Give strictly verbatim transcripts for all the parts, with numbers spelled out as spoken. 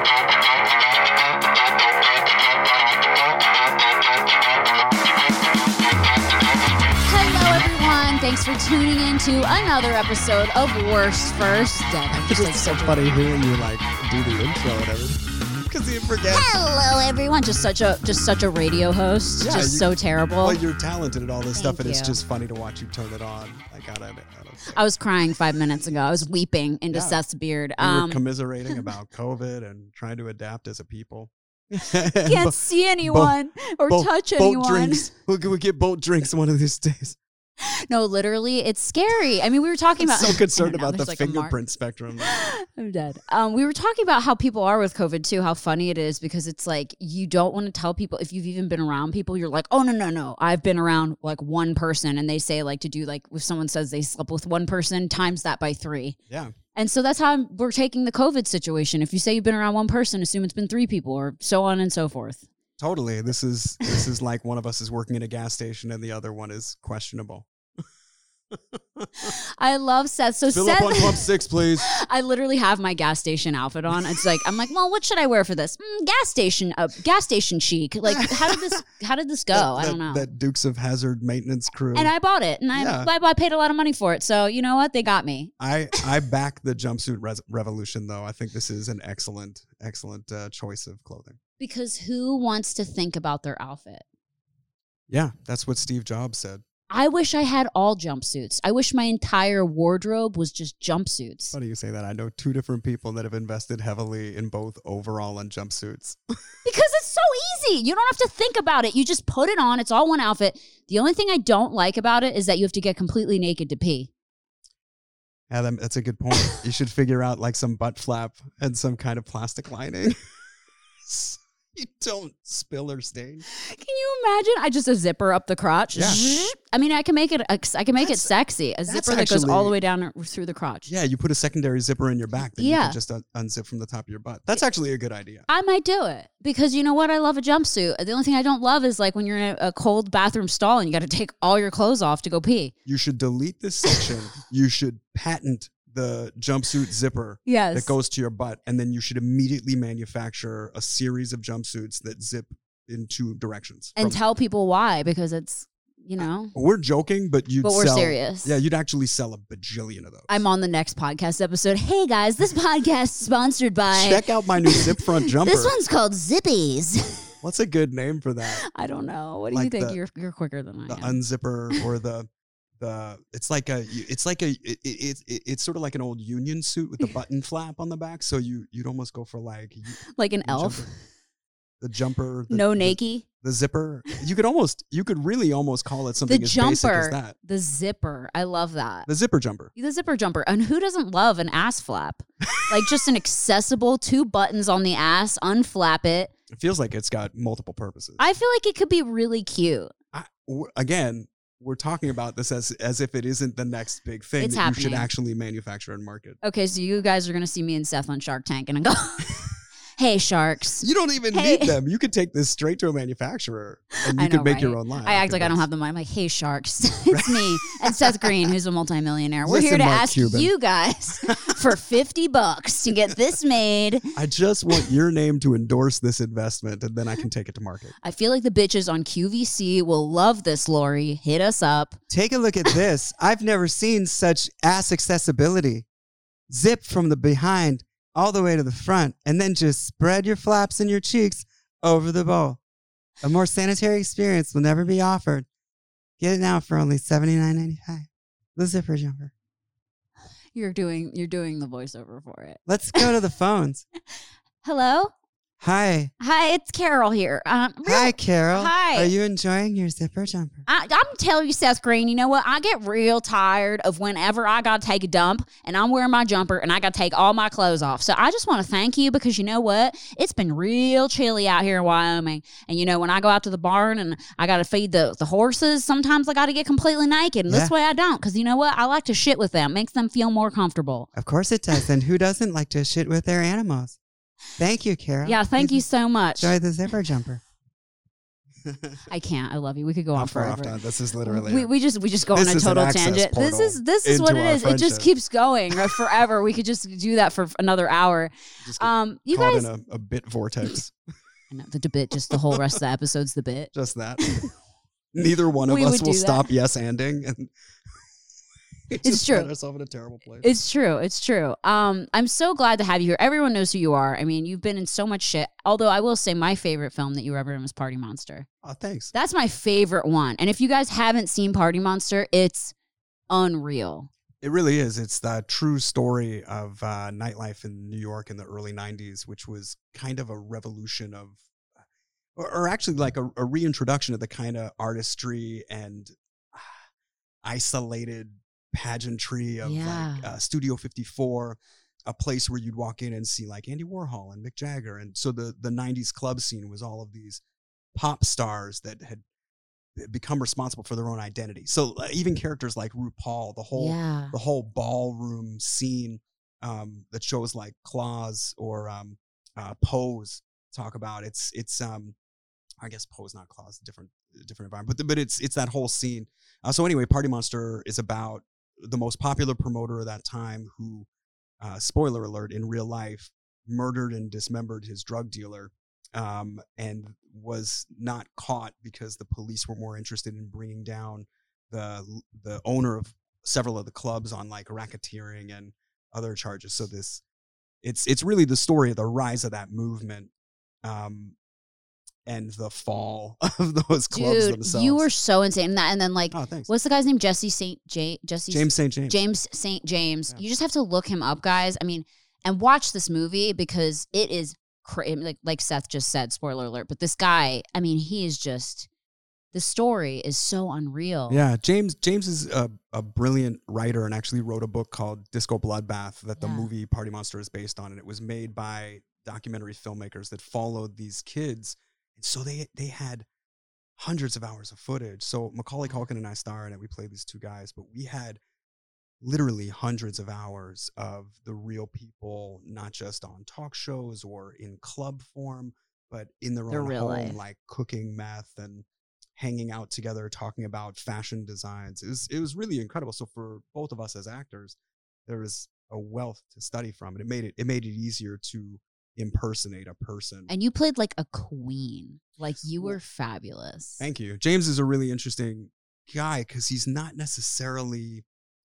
Thanks for tuning in to another episode of Worst First. It's just so funny hearing you like do the intro and everything because you forget. Hello, everyone. Just such a just such a radio host. Yeah, just you, so terrible. Well, you're talented at all this Thank stuff, and you. it's just funny to watch you turn it on. I gotta admit. I was crying five minutes ago. I was weeping into yeah. Seth's beard. We um, were commiserating about COVID and trying to adapt as a people. Can't bo- see anyone bo- or bo- touch boat anyone. Drinks. We'll, we'll get boat drinks one of these days. No, literally, it's scary. I mean, we were talking I'm about... so concerned about the like fingerprint spectrum. I'm dead. Um, we were talking about how people are with COVID, too, how funny it is, because it's like, you don't want to tell people, if you've even been around people, you're like, oh, no, no, no. I've been around, like, one person, and they say, like, to do, like, if someone says they slept with one person, times that by three. Yeah. And so that's how we're taking the COVID situation. If you say you've been around one person, assume it's been three people, or so on and so forth. Totally. This is this is like one of us is working at a gas station and the other one is questionable. I love Seth. So Fill Seth, up on pump six, please. I literally have my gas station outfit on. It's like I'm like, well, what should I wear for this? Mm, gas station, uh, gas station chic. Like, how did this? How did this go? That, I don't know. That Dukes of Hazzard maintenance crew. And I bought it, and I, yeah. I I paid a lot of money for it. So you know what? They got me. I I back the jumpsuit res- revolution, though. I think this is an excellent, excellent uh, choice of clothing. Because who wants to think about their outfit? Yeah, that's what Steve Jobs said. I wish I had all jumpsuits. I wish my entire wardrobe was just jumpsuits. Why do you say that? I know two different people that have invested heavily in both overall and jumpsuits. Because it's so easy. You don't have to think about it. You just put it on. It's all one outfit. The only thing I don't like about it is that you have to get completely naked to pee. Yeah, that's a good point. You should figure out like some butt flap and some kind of plastic lining. You don't spill or stain. Can you imagine? I just a zipper up the crotch. Yeah. I mean, I can make it. I can make that's, it sexy. A zipper that actually, goes all the way down through the crotch. Yeah, you put a secondary zipper in your back that yeah. you can just un- unzip from the top of your butt. That's actually a good idea. I might do it because you know what? I love a jumpsuit. The only thing I don't love is like when you're in a, a cold bathroom stall and you got to take all your clothes off to go pee. You should delete this section. You should patent the jumpsuit zipper yes. that goes to your butt, and then you should immediately manufacture a series of jumpsuits that zip in two directions. And tell people why, because it's, you know. Uh, we're joking, but you'd But we're sell, serious. Yeah, you'd actually sell a bajillion of those. I'm on the next podcast episode. Hey, guys, this podcast is sponsored by... Check out my new zip front jumper. This one's called Zippies. What's a good name for that? I don't know. What do like you think? The, you're you're quicker than I the am. The unzipper or the... The, it's like a it's like a it, it, it, it's sort of like an old union suit with the button flap on the back, so you you'd almost go for like like an elf jumper, the jumper the, no the, nakey the zipper. You could almost you could really almost call it something the as jumper basic as that. The zipper, I love that. The zipper jumper the zipper jumper. And who doesn't love an ass flap? Like just an accessible two buttons on the ass, unflap it. It feels like it's got multiple purposes. I feel like it could be really cute. I, w- again We're talking about this as as if it isn't the next big thing it's that happening. You should actually manufacture and market. Okay, so you guys are going to see me and Seth on Shark Tank and I go, hey, sharks. You don't even hey. need them. You could take this straight to a manufacturer and you I know, could make right? your own line. I act like I don't have the money. I'm like, hey, sharks. It's me and Seth Green, who's a multimillionaire. We're Listen, here to Mark ask Cuban. you guys for fifty bucks to get this made. I just want your name to endorse this investment and then I can take it to market. I feel like the bitches on Q V C will love this, Lori. Hit us up. Take a look at this. I've never seen such ass accessibility. Zip from the behind all the way to the front, and then just spread your flaps and your cheeks over the bowl. A more sanitary experience will never be offered. Get it now for only seventy-nine ninety-five. The zipper jumper. You're doing you're doing the voiceover for it. Let's go to the phones. Hello? Hi. Hi, it's Carol here. Um, real, Hi, Carol. Hi. Are you enjoying your zipper jumper? I, I'm telling you, Seth Green, you know what? I get real tired of whenever I got to take a dump and I'm wearing my jumper and I got to take all my clothes off. So I just want to thank you because you know what? It's been real chilly out here in Wyoming. And you know, when I go out to the barn and I got to feed the, the horses, sometimes I got to get completely naked. And Yeah. this way I don't because you know what? I like to shit with them. Makes them feel more comfortable. Of course it does. And who doesn't like to shit with their animals? Thank you, Carol. Yeah, thank Please you so much. Enjoy the zipper jumper. I can't. I love you. We could go How on far off forever. down? This is literally. We, we just we just go This on a is an total access tangent. This portal is this is what into it our is. It just friendship. keeps going right, forever. We could just do that for another hour. just get Um, you caught guys, in a, a bit vortex. I know, the bit, just the whole rest of the episode's the bit. Just that. Neither one of We us would will do that. stop yes anding, and we It's just true. find ourselves in a terrible place. It's true. It's true. Um, I'm so glad to have you here. Everyone knows who you are. I mean, you've been in so much shit. Although I will say my favorite film that you were ever in was Party Monster. oh, thanks. That's my favorite one. And if you guys haven't seen Party Monster, it's unreal. It really is. It's the true story of uh, nightlife in New York in the early nineties, which was kind of a revolution of, or, or actually like a, a reintroduction of the kind of artistry and uh, isolated pageantry of Yeah. like uh, Studio fifty-four, a place where you'd walk in and see like Andy Warhol and Mick Jagger. And so the, the nineties club scene was all of these pop stars that had become responsible for their own identity. So uh, even characters like RuPaul, the whole Yeah. the whole ballroom scene um, that shows like Claws or um, uh, Pose talk about. It's it's um, I guess Pose, not Claws, different different environment, but but it's it's that whole scene. Uh, so anyway, Party Monster is about the most popular promoter of that time who, uh, spoiler alert, in real life murdered and dismembered his drug dealer. Um, and was not caught because the police were more interested in bringing down the the owner of several of the clubs on like racketeering and other charges. So this, it's it's really the story of the rise of that movement, um, and the fall of those clubs Dude, themselves. you were so insane. And, that, and then like, oh, thanks. what's the guy's name? Jesse Saint J Jesse James Saint James. James Saint James. Yeah. You just have to look him up, guys. I mean, and watch this movie because it is cra- like like Seth just said. Spoiler alert! But this guy, I mean, he is just. The story is so unreal. Yeah, James James is a, a brilliant writer and actually wrote a book called Disco Bloodbath that the Yeah. movie Party Monster is based on, and it was made by documentary filmmakers that followed these kids, and so they they had hundreds of hours of footage. So Macaulay Culkin and I star in it. We played these two guys, but we had literally hundreds of hours of the real people, not just on talk shows or in club form, but in their Their own real home, life. like cooking meth and hanging out together, talking about fashion designs. It was, it was really incredible. So for both of us as actors, there was a wealth to study from, and it made it, it made it easier to impersonate a person. And you played like a queen. Like you Well, were fabulous. Thank you. James is a really interesting guy because he's not necessarily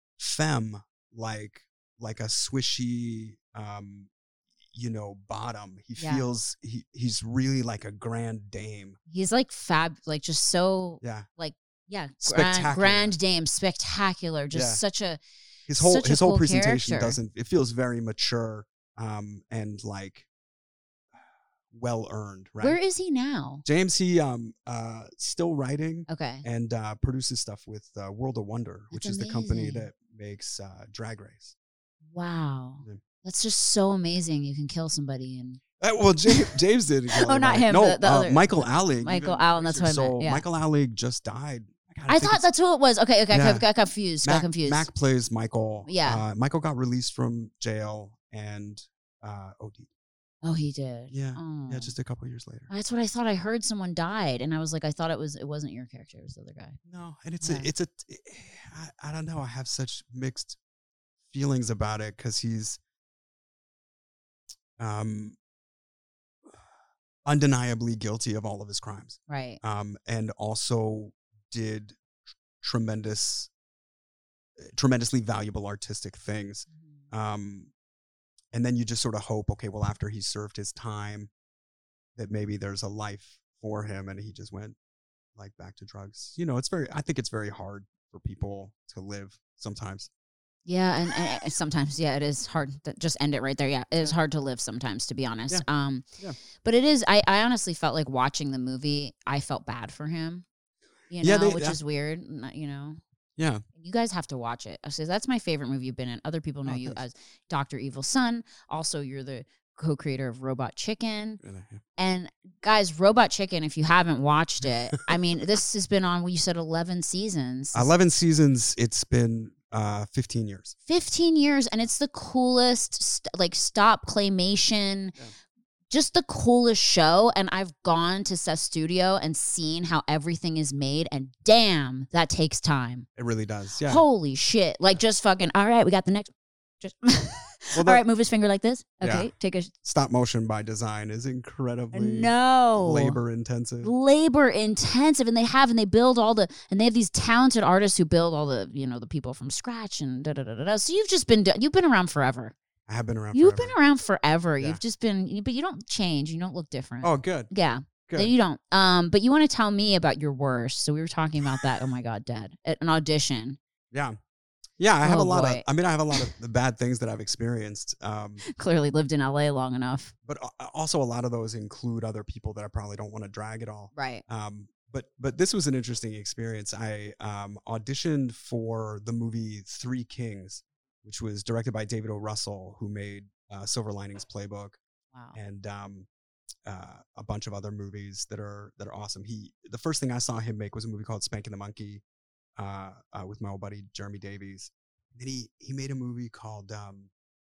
femme, like, like a swishy, um, you know, bottom. He Yeah. feels, he, he's really like a grand dame. He's like fab, like just so Yeah. yeah, grand, Spectacular. grand dame, spectacular. Just Yeah. such a His whole Such a his whole cool presentation character. doesn't, it feels very mature um and like well earned, right? Where is he now? James, he um uh still writing Okay. and uh produces stuff with uh, World of Wonder, which That's is the company amazing. that makes uh Drag Race. Wow. Yeah. That's just so amazing. You can kill somebody and Uh, well, James, James did. Oh, not him, No, the- the uh, other- Michael Allig. Michael even Allen, that's crazier. what I meant, So yeah. Michael Allig just died. God, I think thought it's- that's who it was. Okay, okay, I Yeah. got, got confused. got Mac, confused. Mac plays Michael. Yeah. Uh, Michael got released from jail and uh, O D'd. Oh, he did. Yeah. Oh. Yeah, just a couple years later. That's what I thought. I heard someone died, and I was like, I thought it was. It wasn't your character. It was the other guy. No, and it's Yeah. a, it's a, I, I don't know. I have such mixed feelings about it because he's, um, undeniably guilty of all of his crimes, Right. um, and also did tremendous, tremendously valuable artistic things. Um, and then you just sort of hope, okay, well, after he served his time, that maybe there's a life for him, and he just went like back to drugs. You know, it's very, I think it's very hard for people to live sometimes. Yeah, and, and and sometimes, yeah, it is hard. To just end it right there. Yeah, it is hard to live sometimes, to be honest. Um, Yeah. but it is. I, I honestly felt like watching the movie. I felt bad for him. You know, Yeah, they- which uh, is weird. Not- You know, Yeah. you guys have to watch it. So that's my favorite movie you've been in. Other people know Oh, you thanks. as Doctor Evil Son. Also, you're the co-creator of Robot Chicken. Really, yeah. And guys, Robot Chicken, if you haven't watched it, I mean, this has been on, well, you said eleven seasons. eleven seasons. It's been uh, fifteen years. fifteen years, and it's the coolest, st- like, stop claymation, Yeah. just the coolest show. And I've gone to Seth's studio and seen how everything is made. And damn, that takes time. It really does. Yeah. Holy shit. Like just fucking, all right, we got the next. Just Well, all the- right, move his finger like this. Okay, Yeah. take a. Stop motion by design is incredibly No. labor intensive. Labor intensive. And they have, and they build all the, and they have these talented artists who build all the, you know, the people from scratch and da da da da da. So you've just been, you've been around forever. I have been around. You've forever. been around forever. Yeah. You've just been, you- but you don't change. You don't look different. Oh, good. Yeah. Good. You don't. Um, but you want to tell me about your worst. So we were talking about that. Oh my God, Dad. At an audition. Yeah. Yeah, I have Oh, a lot boy. of. I mean, I have a lot of the bad things that I've experienced. Um, Clearly lived in L A long enough. but a- also a lot of those include other people that I probably don't want to drag at all. Right. Um, but but this was an interesting experience. I um, auditioned for the movie Three Kings, which was directed by David O. Russell, who made uh, Silver Linings Playbook Wow. and um, uh, a bunch of other movies that are that are awesome. He the first thing I saw him make was a movie called Spanking the Monkey uh, uh, with my old buddy Jeremy Davies. And then he he made a movie called um,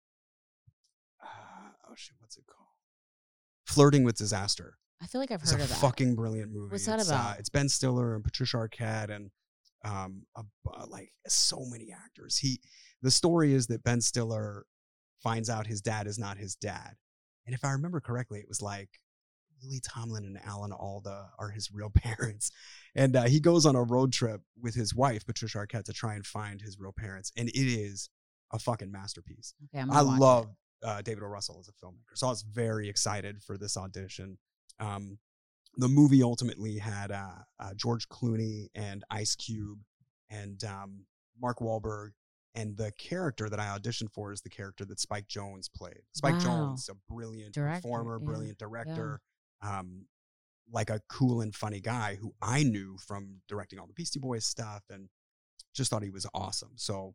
uh, oh shit, what's it called? Flirting with Disaster. I feel like I've It's heard a of that. fucking brilliant movie. What's that it's, about? Uh, it's Ben Stiller and Patricia Arquette and um, a, uh, like so many actors. He the story is that Ben Stiller finds out his dad is not his dad, and if I remember correctly, it was like Lily Tomlin and Alan Alda are his real parents, and uh, he goes on a road trip with his wife Patricia Arquette to try and find his real parents, and it is a fucking masterpiece. Okay, I'm I gonna watch love it. uh, David O. Russell as a filmmaker, so I was very excited for this audition. Um, the movie ultimately had uh, uh, George Clooney and Ice Cube and um, Mark Wahlberg, and the character that I auditioned for is the character that Spike Jonze played. Spike Wow. Jonze, a brilliant Director, performer, yeah, brilliant director, um, like a cool and funny guy who I knew from directing all the Beastie Boys stuff, and just thought he was awesome. So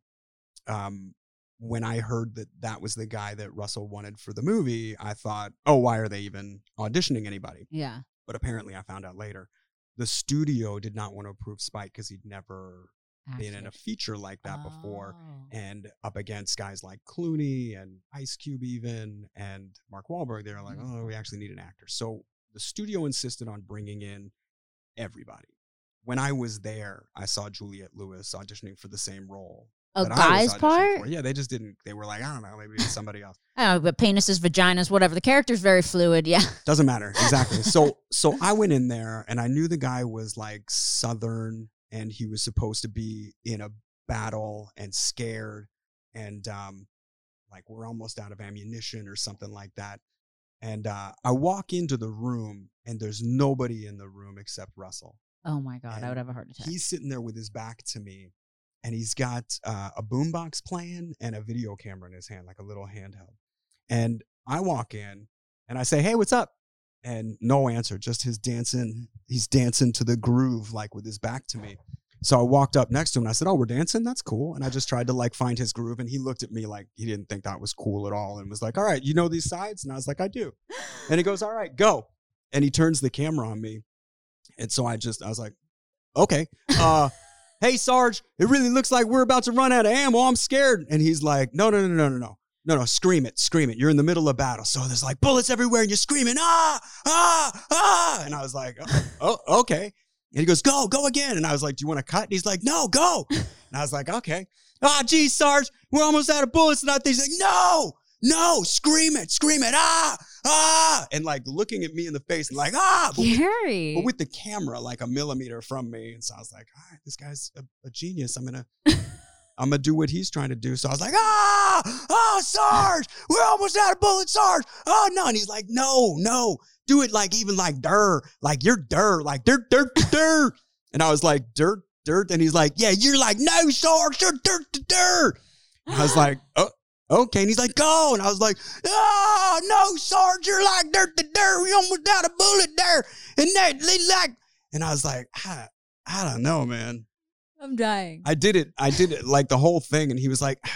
um, when I heard that that was the guy that Russell wanted for the movie, I thought, oh, why are they even auditioning anybody? Yeah. But apparently I found out later, the studio did not want to approve Spike because he'd never been in a Acted. feature like that before. Oh. And up against guys like Clooney and Ice Cube even and Mark Wahlberg, they were like, Mhm. oh, we actually need an actor. So the studio insisted on bringing in everybody. When I was there, I saw Juliette Lewis auditioning for the same role. A that I was guy's auditioning part? for. Yeah, they just didn't. They were like, I don't know, maybe it's somebody else. I don't know, but penises, vaginas, whatever. The character's very fluid. Yeah. Doesn't matter. Exactly. So so I went in there and I knew the guy was like Southern and he was supposed to be in a battle and scared and um like we're almost out of ammunition or something like that. And uh I walk into the room and there's nobody in the room except Russell. Oh my God. I And would have a heart attack. He's sitting there with his back to me and he's got uh, a boombox playing and a video camera in his hand, like a little handheld. And I walk in and I say, hey, what's up? And no answer, just his dancing. He's dancing to the groove, like with his back to me. So I walked up next to him and I said, oh, we're dancing? That's cool. And I just tried to like find his groove. And he looked at me like he didn't think that was cool at all and was like, all right, you know these sides? And I was like, I do. And he goes, all right, go. And he turns the camera on me. And so I just, I was like, okay. Uh, hey, Sarge, it really looks like we're about to run out of ammo. I'm scared. And he's like, no, no, no, no, no, no. No, no, scream it, scream it. You're in the middle of battle. So there's like bullets everywhere and you're screaming, ah, ah, ah. And I was like, oh, oh okay. And he goes, go, go again. And I was like, do you want to cut? And he's like, no, go. And I was like, okay. Ah, geez, Sarge, we're almost out of bullets. And I think he's like, no, no, scream it, scream it, ah, ah. And like looking at me in the face and like, ah. But with, Scary. but with the camera like a millimeter from me. And so I was like, all right, this guy's a, a genius. I'm going to. I'm going to do what he's trying to do. So I was like, ah, ah, Sarge, we're almost out of bullets, Sarge. Oh, no. And he's like, no, no, do it like even like dirt, like you're dirt, like dirt, dirt, dirt. And I was like, dirt, dirt. And he's like, yeah, you're like, no, Sarge, you're dirt, dirt. And I was like, oh, okay. And he's like, go. And I was like, oh, no, Sarge, you're like dirt, dirt. We almost out of bullet there. And that, like, and I was like, I, I don't know, man. I'm dying. I did it. I did it like the whole thing. And he was like,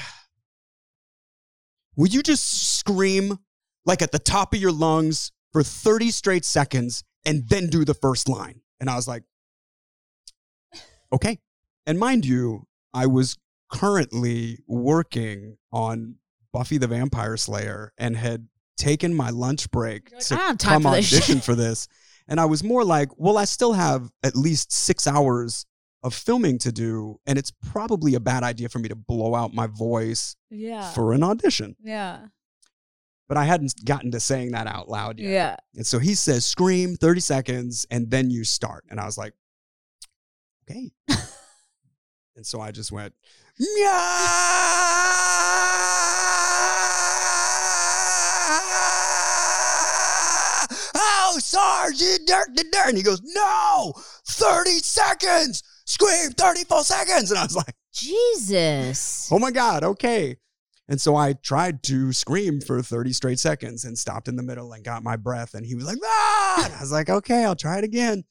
will you just scream like at the top of your lungs for thirty straight seconds and then do the first line? And I was like, okay. And mind you, I was currently working on Buffy the Vampire Slayer and had taken my lunch break Like, to I don't have time come for this audition shit. for this. And I was more like, well, I still have at least six hours of filming to do. And it's probably a bad idea for me to blow out my voice Yeah. for an audition. Yeah. But I hadn't gotten to saying that out loud yet. Yeah. And so he says, scream thirty seconds and then you start. And I was like, okay. And so I just went, oh, Sergeant, dirt, dirt, dirt. And he goes, no, thirty seconds, scream thirty-four seconds. And I was like, Jesus. oh my God, okay. And so I tried to scream for thirty straight seconds and stopped in the middle and got my breath. And he was like, ah! And I was like, okay, I'll try it again.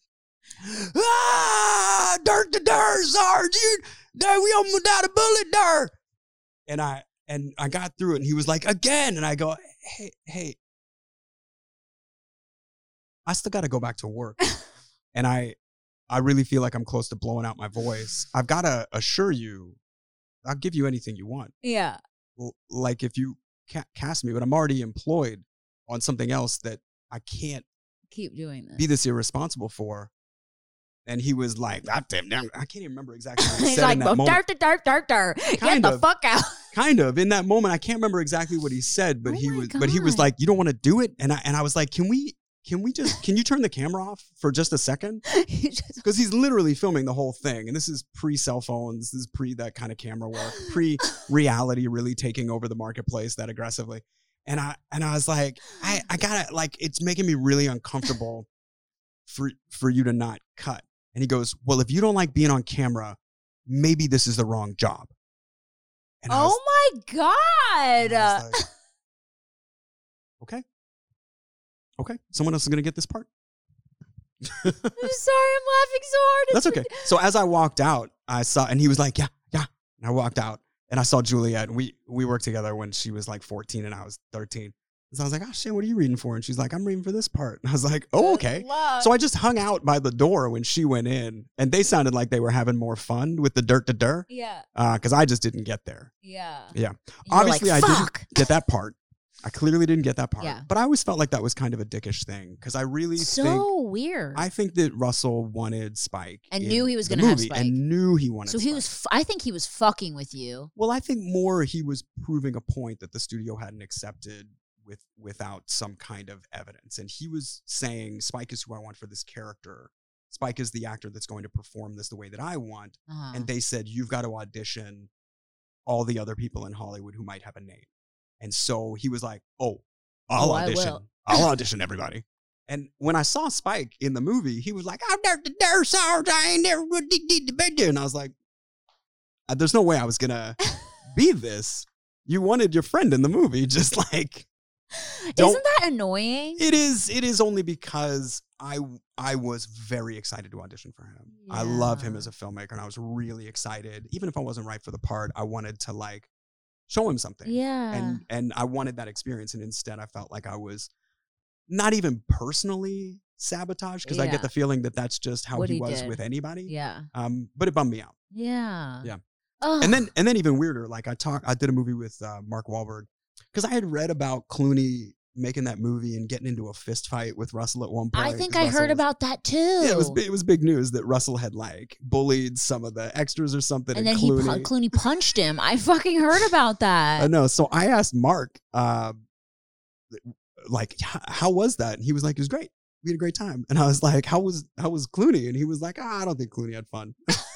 Ah, dirt to dirt, Sergeant. There, we almost got a bullet there. And I and I got through it and he was like, again. And I go, hey, hey, I still got to go back to work. And I I really feel like I'm close to blowing out my voice. I've got to assure you, I'll give you anything you want. Yeah. Well, like if you ca- cast me, but I'm already employed on something else that I can't Keep doing this. be this irresponsible for. And he was like, "God damn, damn," I can't even remember exactly what he He's said like, in that "Well, moment. dirt, dirt, dirt, dirt. Get Kind the of. fuck out." Kind of in that moment, I can't remember exactly what he said, but Oh he my was, but he was God. like, "You don't want to do it," and I and I was like, "Can we, can we just, can you turn the camera off for just a second?" He just- Because he's literally filming the whole thing, and this is pre cell phones, this is pre that kind of camera work, pre reality really taking over the marketplace that aggressively. And I and I was like, I I gotta like, it's making me really uncomfortable for for you to not cut. And he goes, well, if you don't like being on camera, maybe this is the wrong job. And I was, oh my and God. I was like, okay, okay, someone else is gonna get this part. I'm sorry, I'm laughing so hard. That's okay. So as I walked out, I saw, and he was like, yeah, yeah. And I walked out and I saw Juliet, and we, we worked together when she was like fourteen and I was thirteen. So I was like, oh shit, what are you reading for? And she's like, I'm reading for this part. And I was like, oh, okay. So I just hung out by the door when she went in, and they sounded like they were having more fun with the dirt to dirt. Yeah. Uh, cause I just didn't get there. Yeah. Yeah. You're Obviously like, I didn't fuck. get that part. I clearly didn't get that part, Yeah. but I always felt like that was kind of a dickish thing. Cause I really So think, weird. I think that Russell wanted Spike And in knew he was the gonna have movie Spike. and knew he wanted so he Spike. was. F- I think he was fucking with you. Well, I think more he was proving a point that the studio hadn't accepted with without some kind of evidence. And he was saying, Spike is who I want for this character. Spike is the actor that's going to perform this the way that I want. Uh-huh. And they said, you've got to audition all the other people in Hollywood who might have a name. And so he was like, oh, I'll Oh, I audition. will. I'll audition everybody. And when I saw Spike in the movie, he was like, I'm there to dare, Sarge. I ain't never going to be there. And I was like, "Uh, there's no way I was going to be this. You wanted your friend in the movie. Just like, don't- Isn't that annoying? it is, it is only because I, I was very excited to audition for him. I love him Yeah. as a filmmaker, and I was really excited. Even if I wasn't right for the part, I wanted to like show him something. Yeah. And and I wanted that experience, and instead I felt like I was not even personally sabotaged, because I Yeah. get the feeling that that's just how What he he was did. with anybody. yeah. Um, but it bummed me out. Yeah. Yeah. Ugh. And then and then even weirder, like I talked, I did a movie with uh, Mark Wahlberg, because I had read about Clooney making that movie and getting into a fist fight with Russell at one point. I think 'cause I Russell heard was- about that too. Yeah, it was bi- it was big news that Russell had like bullied some of the extras or something, and and, then he Clooney. pu- Clooney punched him. I fucking heard about that. I know. So I asked Mark, uh, like, "H- how was that? And he was like, it was great. We had a great time. And I was like, how was how was Clooney? And he was like, ah, I don't think Clooney had fun.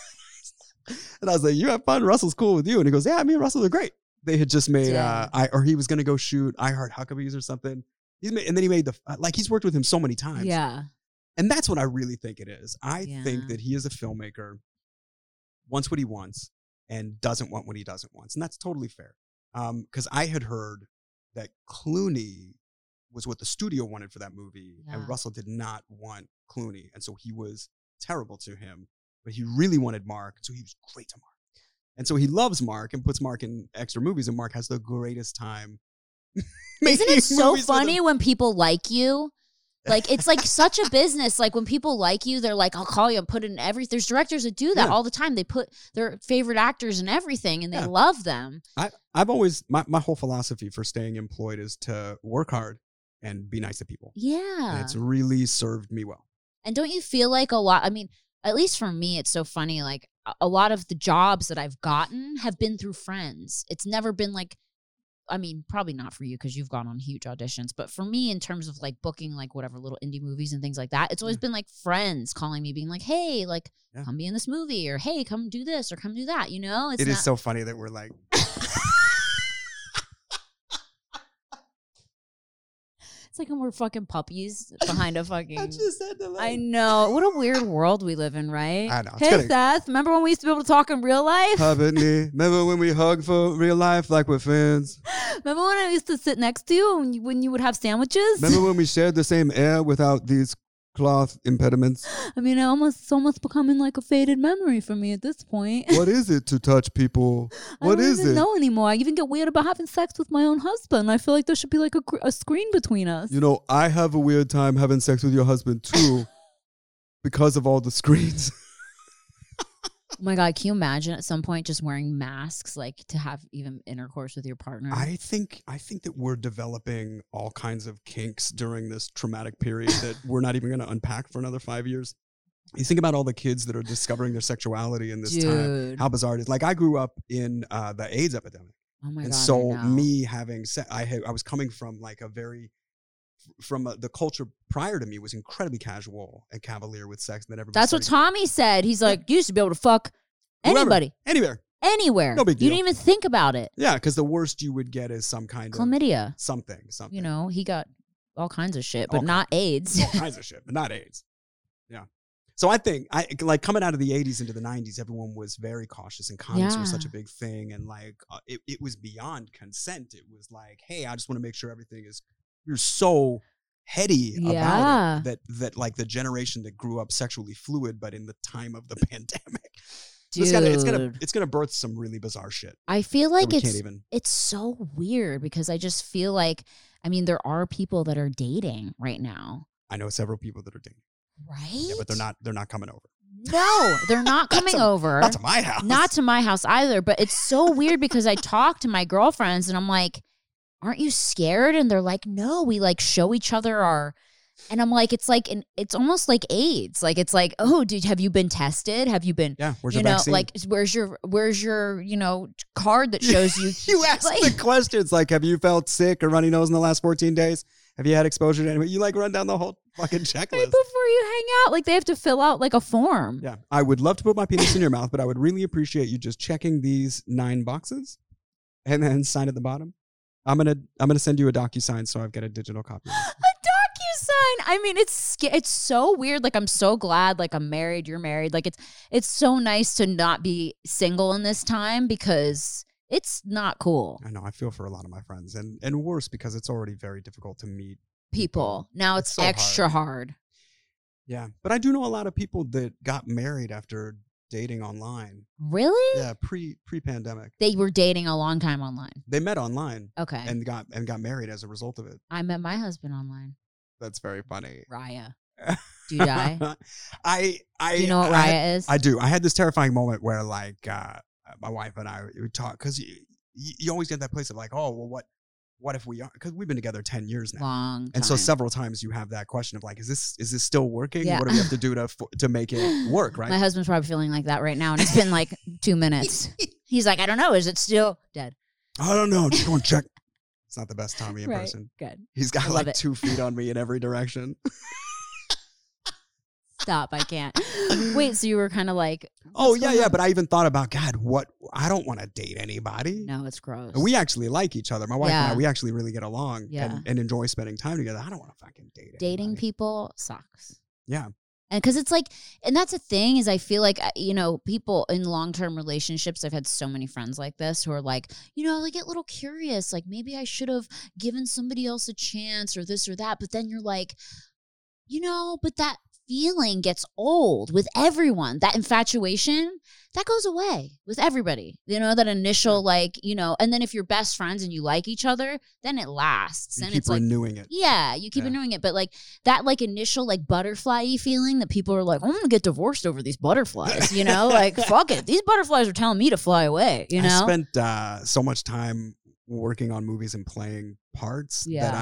And I was like, you had fun? Russell's cool with you. And he goes, yeah, me and Russell are great. They had just made, uh, I or he was gonna go shoot I Heart Huckabees or something. He's made, and then he made the uh, like he's worked with him so many times. Yeah. And that's what I really think it is. I Yeah. think that he is a filmmaker, wants what he wants, and doesn't want what he doesn't want. And that's totally fair. Um, because I had heard that Clooney was what the studio wanted for that movie, Yeah. and Russell did not want Clooney. And so he was terrible to him, but he really wanted Mark, so he was great to Mark. And so he loves Mark and puts Mark in extra movies, and Mark has the greatest time. Isn't making it so movies with him. funny when people like you? Like it's like such a business. Like when people like you, they're like, "I'll call you and put in every." There's directors that do that Yeah. all the time. They put their favorite actors in everything, and they Yeah. love them. I, I've always, my, my whole philosophy for staying employed is to work hard and be nice to people. Yeah. And it's really served me well. And don't you feel like a lot, I mean, at least for me, it's so funny. Like a- a lot of the jobs that I've gotten have been through friends. It's never been like, I mean, probably not for you because you've gone on huge auditions. But for me, in terms of like booking like whatever little indie movies and things like that, it's always Yeah. been like friends calling me being like, hey, like Yeah. come be in this movie, or hey, come do this or come do that. You know, it's It is not- so funny that we're like, It's like when we're fucking puppies behind a fucking. I just had to I like, know. What a weird world we live in, right? I know, it's Hey, gonna- Seth, remember when we used to be able to talk in real life? Haven't remember when we hug for real life like we're friends? Remember when I used to sit next to you when you, when you would have sandwiches? Remember when we shared the same air without these cloth impediments? I mean, it almost, it's almost becoming like a faded memory for me at this point. What is it to touch people? I What don't is even it? know anymore. I even get weird about having sex with my own husband. I feel like there should be like a, gr- a screen between us. You know, I have a weird time having sex with your husband too because of all the screens. Oh my God, can you imagine at some point just wearing masks, like to have even intercourse with your partner? I think I think that we're developing all kinds of kinks during this traumatic period that we're not even going to unpack for another five years. You think about all the kids that are discovering their sexuality in this time, Dude. how bizarre it is. Like I grew up in uh, the AIDS epidemic, Oh my and God. so I know. me having se- I had, I was coming from like a very from uh the culture prior to me was incredibly casual and cavalier with sex. And then everybody That's what started- Tommy said. He's like, you used to be able to fuck Whoever. anybody, anywhere. anywhere. No big You deal. didn't even think about it. Yeah, because the worst you would get is some kind of Chlamydia. something, something. You know, he got all kinds of shit, All but not AIDS. all kinds of shit, but not AIDS. Yeah. So I think I like coming out of the eighties into the nineties, everyone was very cautious, and condoms were such a Yeah. big thing, and like uh, it, it was beyond consent. It was like, hey, I just want to make sure everything is. You're so heady Yeah. about it that that like the generation that grew up sexually fluid, but in the time of the pandemic, Dude, it's gonna it's gonna it's gonna birth some really bizarre shit. I feel that like we it's can't even. it's so weird because I just feel like, I mean, there are people that are dating right now, I know several people that are dating, right? yeah, but they're not they're not coming over. No, they're not Not coming to- over. Not to my house. Not to my house either. But it's so weird because I talk to my girlfriends and I'm like, aren't you scared? And they're like, no, we like show each other our, and I'm like, it's like, an, it's almost like AIDS. Like, it's like, oh, dude, have you been tested? Have you been, Yeah, where's you your know, vaccine? like, where's your, where's your, you know, card that shows you. You ask Like- the questions like, have you felt sick or runny nose in the last fourteen days? Have you had exposure to anybody? You like run down the whole fucking Right checklist. before you hang out, like they have to fill out like a form. Yeah, I would love to put my penis in your mouth, but I would really appreciate you just checking these nine boxes and then sign at the bottom. I'm gonna I'm gonna send you a DocuSign so I've got a digital copy. of this. A DocuSign. I mean, it's sca- it's so weird. Like I'm so glad. Like I'm married. You're married. Like it's it's so nice to not be single in this time because it's not cool. I know I feel for a lot of my friends, and and worse because it's already very difficult to meet. People now it's, It's so extra hard. Yeah, but I do know a lot of people that got married after dating online. Really? Yeah, pre pre pandemic, They were dating a long time online. they met online Okay. and got and got married as a result of it. I met my husband online. That's very funny. Raya. Do you die? I I Do you know what I had- Raya is? I do. I had this terrifying moment where, like, uh, my wife and I would talk because you, you always get that place of like, oh, well, what, what if we are? Because we've been together ten years now, Long. and so time. several times you have that question of like, is this is this still working? Yeah. What do we have to do to f- to make it work? Right? My husband's probably feeling like that right now, and it's been like two minutes. He's like, I don't know. Is it still dead? I don't know. Just go and check. It's not the best Tommy in Right. person. Good. He's got I love like it. two feet on me in every direction. Stop. I can't. Wait. So you were kind of like, Oh what's yeah, going yeah. on? But I even thought about God. What? I don't want to date anybody. no, it's gross. We actually like each other. My wife and Yeah. I, we actually really get along Yeah. and, and enjoy spending time together. I don't want to fucking date Dating anybody. people sucks. Yeah. And because it's like, and that's the thing is I feel like, uh, you know, people in long-term relationships, I've had so many friends like this who are like, you know, they get a little curious. Like maybe I should have given somebody else a chance or this or that. But then you're like, you know, but that feeling gets old with everyone. That infatuation, that goes away with everybody. You know, that initial like, you know, and then if you're best friends and you like each other, then it lasts. You and keep it's like, renewing it. yeah, you keep Yeah. renewing it. But like that like initial like butterfly-y feeling that people are like, I'm gonna get divorced over these butterflies, you know? Like, fuck it. These butterflies are telling me to fly away, you know? I spent uh, so much time working on movies and playing parts Yeah. that I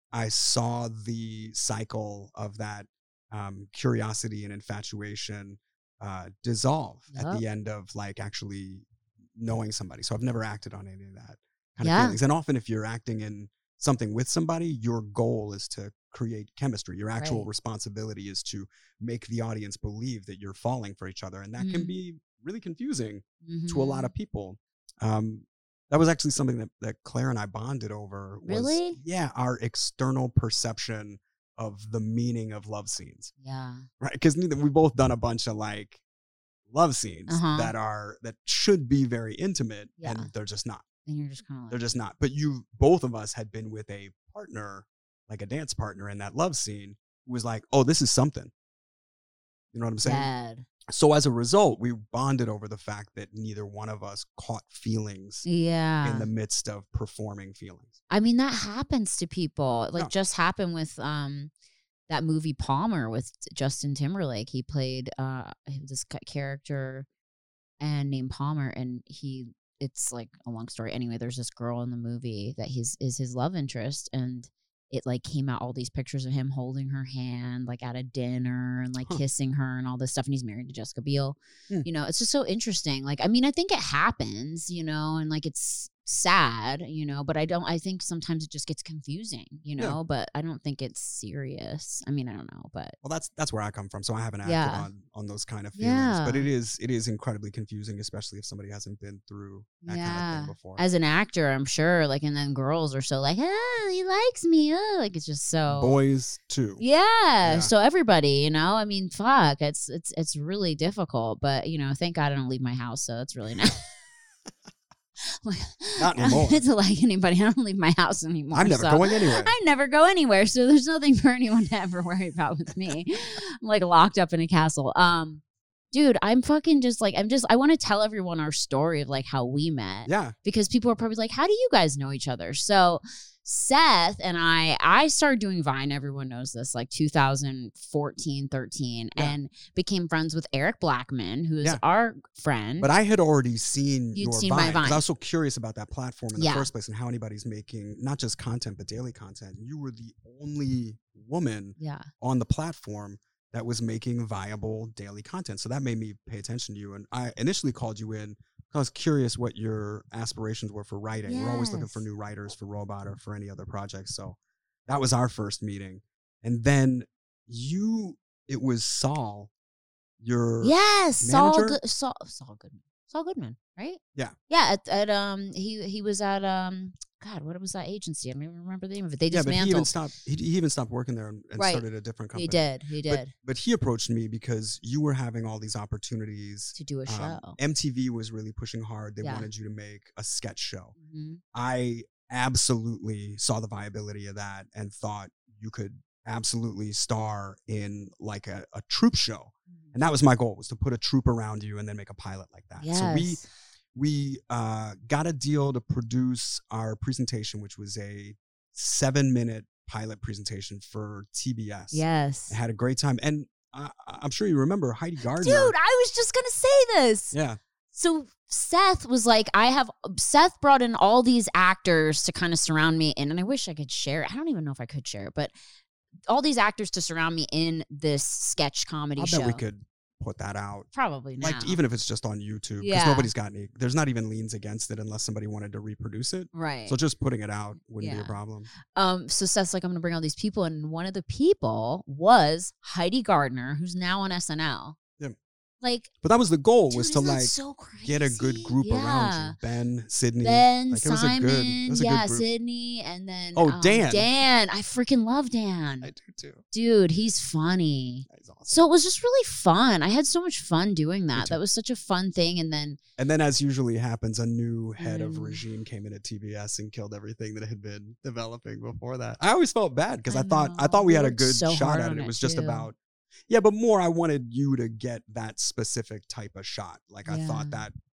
I saw the cycle of that um, curiosity and infatuation uh, dissolve Yep. at the end of like actually knowing somebody. So I've never acted on any of that kind Yeah. of feelings. And often if you're acting in something with somebody, your goal is to create chemistry. Your actual Right. responsibility is to make the audience believe that you're falling for each other. And that can Mhm. be really confusing Mhm. to a lot of people. Um, that was actually something that, that Claire and I bonded over. Was, Really? Yeah, our external perception of the meaning of love scenes, Yeah. right? Because neither we both done a bunch of like love scenes Uh-huh. that are that should be very intimate, Yeah. and they're just not. And you're just kind of They're like, just not. But you, both of us, had been with a partner, like a dance partner in that love scene, who was like, "Oh, this is something." You know what I'm saying? bad. So as a result, we bonded over the fact that neither one of us caught feelings Yeah. in the midst of performing feelings. I mean, that happens to people. Like Yeah. just happened with um that movie Palmer with Justin Timberlake. He played uh this ca- character and named Palmer, and he it's like a long story. Anyway, there's this girl in the movie that he's is his love interest, and it like came out all these pictures of him holding her hand like at a dinner and like Huh. kissing her and all this stuff, and he's married to Jessica Biel. Hmm. You know, it's just so interesting. Like, I mean, I think it happens, you know, and like it's sad, you know, but I don't I think sometimes it just gets confusing, you Yeah. know, but I don't think it's serious. I mean, I don't know, but Well, that's that's where I come from. So I haven't acted Yeah. on on those kind of feelings, but Yeah. it is it is incredibly confusing, especially if somebody hasn't been through that kind of yeah. thing before. As an actor, I'm sure, like, and then girls are so like, oh, he likes me. Oh, like it's just so Boys too. Yeah. Yeah. So everybody, you know, I mean, fuck, it's it's it's really difficult. But you know, thank God I don't leave my house, so it's really not. Not anymore. It's like anybody. I don't leave my house anymore. I'm never so going anywhere. I never go anywhere, so there's nothing for anyone to ever worry about with me. I'm like locked up in a castle. Um, dude, I'm fucking just like I'm just. I want to tell everyone our story of like how we met Yeah. because people are probably like, how do you guys know each other? So Seth and I, I started doing Vine. Everyone knows this, like two thousand fourteen, thirteen, Yeah. and became friends with Eric Blackman, who is Yeah. our friend. But I had already seen You'd your seen my Vine, 'cause Vine. I was so curious about that platform in the Yeah. first place and how anybody's making not just content but daily content. You were the only woman yeah. on the platform that was making viable daily content. So that made me pay attention to you. And I initially called you in. I was curious what your aspirations were for writing. We're always looking for Yes. new writers for Robot or for any other projects. So that was our first meeting. And then you, it was Saul, your Yes, Saul, manager? Good, Saul, Saul Goodman, Saul Goodman, right? Yeah. yeah. At, at um, he he was at um, God, what was that agency? I don't even remember the name of it. They yeah, but he even dismantled. stopped. He, he even stopped working there and, and Right. started a different company. He did, he But, did but he approached me because you were having all these opportunities. to do a show. Um, M T V was really pushing hard. They Yeah. wanted you to make a sketch show. Mhm. I absolutely saw the viability of that and thought you could absolutely star in like a, a troupe show. And that was my goal, was to put a troupe around you and then make a pilot like that. Yes. So we we uh, got a deal to produce our presentation, which was a seven minute pilot presentation for T B S. Yes. I had a great time. And I, I'm sure you remember Heidi Gardner. Dude, I was just gonna say this. Yeah. So Seth was like, I have Seth brought in all these actors to kind of surround me in, and I wish I could share it. I don't even know if I could share it, but all these actors to surround me in this sketch comedy I'll show. bet we could put that out. Probably now. Like, even if it's just on YouTube, because Yeah. nobody's got any, there's not even liens against it unless somebody wanted to reproduce it. right. So just putting it out wouldn't be Yeah. a problem. Um, so Seth's like, I'm gonna bring all these people, and one of the people was Heidi Gardner, who's now on S N L. Yeah. Like, But that was the goal, dude, was to isn't that like so crazy? get a good group Yeah. around you. Ben, Sydney. Ben, Like, it was a Simon, good- it was a good yeah, group. Sydney, and then Oh, um, Dan. Dan, I freaking love Dan, I do too. dude. He's funny. That's awesome. So it was just really fun. I had so much fun doing that. too. That was such a fun thing. And then And then, as usually happens, a new head of Mm. regime came in at T B S and killed everything that had been developing before that. I always felt bad because I, I thought I know. thought we We had a worked good so shot hard at on it. It it, was just too. about, yeah, but more I wanted you to get that specific type of shot. Like I Yeah. thought that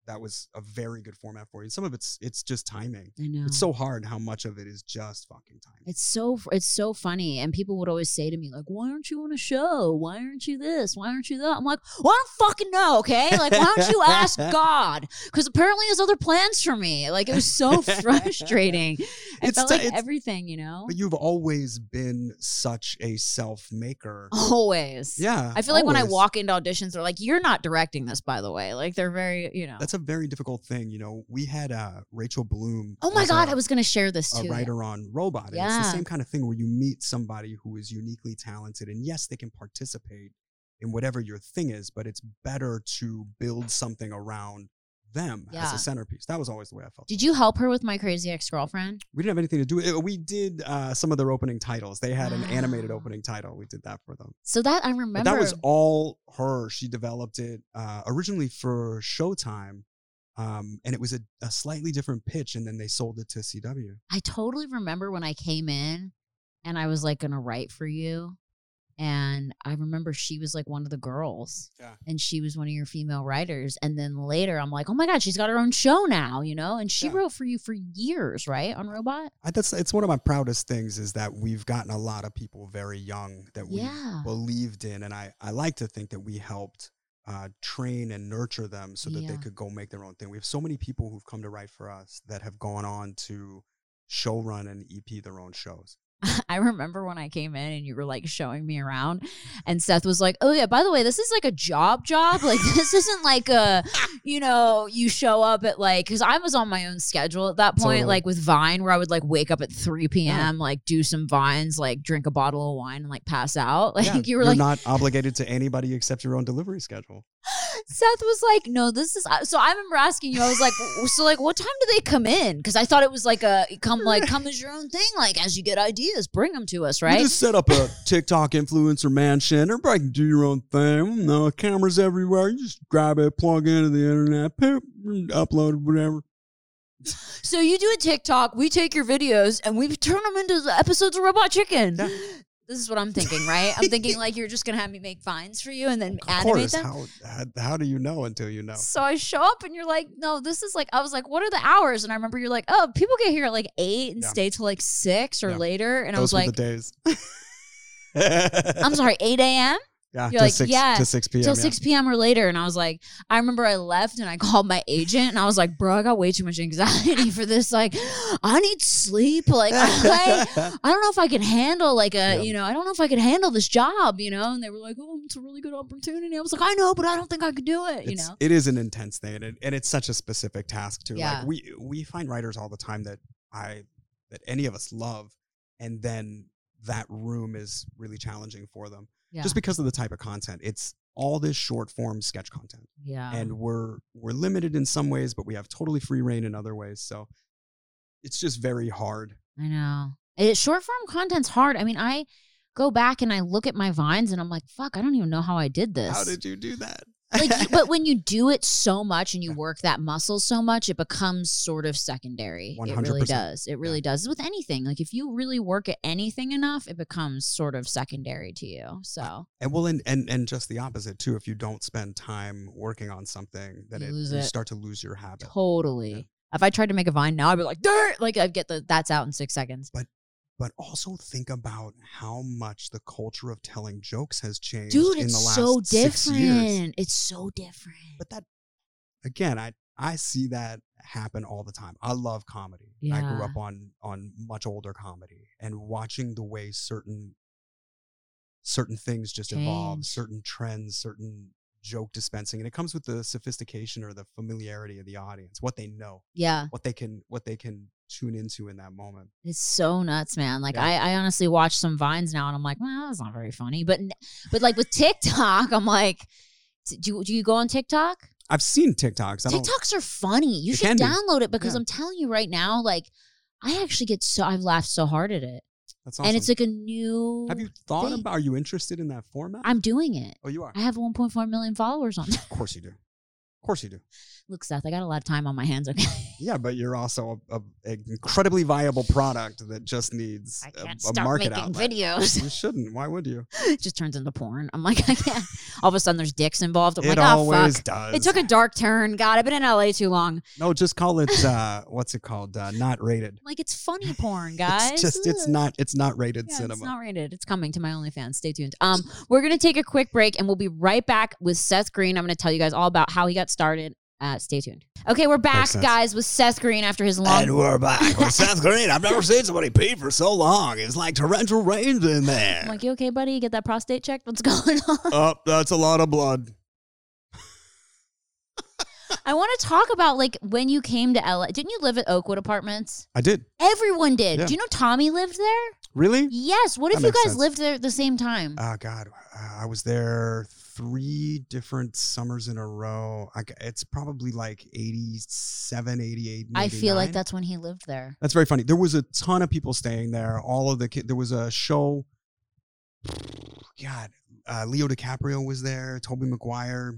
that was a very good format for you. Some of it's it's just timing. I know. It's so hard how much of it is just fucking timing. It's so it's so funny, and people would always say to me like, "Why aren't you on a show? Why aren't you this? Why aren't you that?" I'm like, "Well, I don't fucking know, okay? Like, why don't you ask God? Because apparently he has other plans for me." Like, it was so frustrating. I It's felt t- like it's- everything, you know. But you've always been such a self-maker. Always. Yeah, I feel like when I always. walk into auditions, they're like, "You're not directing this, by the way." Like, they're very, you know. That's a very difficult thing. You know, we had uh, Rachel Bloom. Oh my was God, a- I was going to share this a too. writer on Robot. And it's Yeah. the same kind of thing where you meet somebody who is uniquely talented, and yes, they can participate in whatever your thing is, but it's better to build something around them as Yeah. a centerpiece. That was always the way I felt. Did you help her with My Crazy Ex-Girlfriend? We didn't have anything to do with it. We did uh, some of their opening titles. They had an animated Wow. opening title. We did that for them. So that I remember. But that was all her. She developed it uh, originally for Showtime. Um, and it was a, a slightly different pitch, and then they sold it to C W. I totally remember when I came in and I was like going to write for you. And I remember she was like one of the girls. Yeah. And she was one of your female writers. And then later I'm like, oh my God, she's got her own show now, you know? And she Yeah. wrote for you for years, right? On Robot? I, that's it's one of my proudest things is that we've gotten a lot of people very young that we Yeah. believed in, and I I like to think that we helped uh, train and nurture them so that they Yeah. could go make their own thing. We have so many people who've come to write for us that have gone on to showrun and E P their own shows. I remember when I came in and you were like showing me around, and Seth was like, oh yeah, by the way, this is like a job job. Like, this isn't like a, you know, you show up at like, because I was on my own schedule at that point, Totally. like with Vine, where I would like wake up at three p.m., Yeah. like do some Vines, like drink a bottle of wine and like pass out. Like Yeah, you were you're like, not obligated to anybody except your own delivery schedule. Seth was like, no, this is, so I remember asking you, I was like, so like, what time do they come in? Because I thought it was like a, come like, come as your own thing. Like, as you get ideas, bring them to us, right? You just set up a TikTok influencer mansion. Everybody can do your own thing. No cameras everywhere. You just grab it, plug into the internet, poop, upload it, whatever. So you do a TikTok, we take your videos, and we turn them into episodes of Robot Chicken. Yeah. This is what I'm thinking, right? I'm thinking like you're just gonna have me make vines for you and then Of animate course. them. How, how how do you know until you know? So I show up and you're like, no, this is like, I was like, what are the hours? And I remember you're like, oh, people get here at like eight and Yeah. stay till like six or Yeah. later. And I Those was were like, the days. I'm sorry, eight a.m. Yeah, You're to like, six, yeah, to six p.m. till yeah. six p.m. or later. And I was like, I remember I left and I called my agent and I was like, bro, I got way too much anxiety for this. Like, I need sleep. Like, I, I don't know if I can handle like a, Yeah. you know, I don't know if I can handle this job, you know? And they were like, oh, it's a really good opportunity. I was like, I know, but I don't think I could do it, you It's- know? It is an intense thing, and, it, and it's such a specific task too. Yeah. Like we we find writers all the time that I that any of us love, and then that room is really challenging for them Yeah. just because of the type of content. It's all this short form sketch content, yeah. and we're we're limited in some ways, but we have totally free reign in other ways. So it's just very hard. I know. It, short form content's hard. I mean, I go back and I look at my vines and I'm like, fuck, I don't even know how I did this. How did you do that? like, but when you do it so much and you Yeah. work that muscle so much, it becomes sort of secondary. It really one hundred percent. does. It really does. With anything, like if you really work at anything enough, it becomes sort of secondary to you. So And well, and, and and just the opposite too. If you don't spend time working on something, then You it, lose you it. start to lose your habit. totally. Yeah. If I tried to make a vine now, I'd be like, dirt. Like I'd get the that's out in six seconds. But also think about how much the culture of telling jokes has changed Dude, in it's the last so six years. different. It's so different. But that, again, I I see that happen all the time. I love comedy. I grew Yeah. up on on much older comedy, and watching the way certain certain things just evolve, Change. certain trends, certain joke dispensing, and it comes with the sophistication or the familiarity of the audience, what they know, Yeah. what they can what they can tune into in that moment. It's so nuts, man. Like Yeah. I, I honestly watch some vines now, and I'm like, well, that's not very funny. But, n- but like with TikTok, I'm like, d- do you, do you go on TikTok? I've seen TikToks. I don't. TikToks are funny. You They should can be. download it because Yeah. I'm telling you right now, like I actually get so I've laughed so hard at it, That's awesome. and it's like a new. Have you thought thing. about? Are you interested in that format? I'm doing it. oh, you are. I have one point four million followers on. Of course you do. Of course you do. Look, Seth, I got a lot of time on my hands. Okay. Yeah, but you're also a, a, an incredibly viable product that just needs I a, can't a start market making outlet. videos. You shouldn't. Why would you? It just turns into porn. I'm like, I can't. All of a sudden, there's dicks involved. I'm It like, oh, always fuck. does. It took a dark turn. God, I've been in L A too long. No, just call it, uh, what's it called? Uh, not rated. Like, it's funny porn, guys. It's just, it's Ugh. not, it's not rated Yeah, cinema. it's not rated. It's coming to my OnlyFans. Stay tuned. Um, we're gonna take a quick break, and we'll be right back with Seth Green. I'm gonna tell you guys all about how he got started. Uh, stay tuned. Okay, we're back, Makes sense. guys, with Seth Green after his long. And we're back with Seth Green. I've never seen somebody pee for so long. It's like torrential rains in there. I'm like, you okay, buddy? You get that prostate checked? What's going on? Oh, that's a lot of blood. I want to talk about like when you came to L A. Didn't you live at Oakwood Apartments? I did. Everyone did. Yeah. Do you know Tommy lived there? Really? Yes. What if That you makes guys sense. lived there at the same time? Oh, God. Uh, I was there three different summers in a row. I, g- it's probably like eighty-seven, eighty-eight, I feel like eighty-nine. that's when he lived there. That's very funny. There was a ton of people staying there. All of the kids. There was a show. God, uh, Leo DiCaprio was there. Tobey Maguire,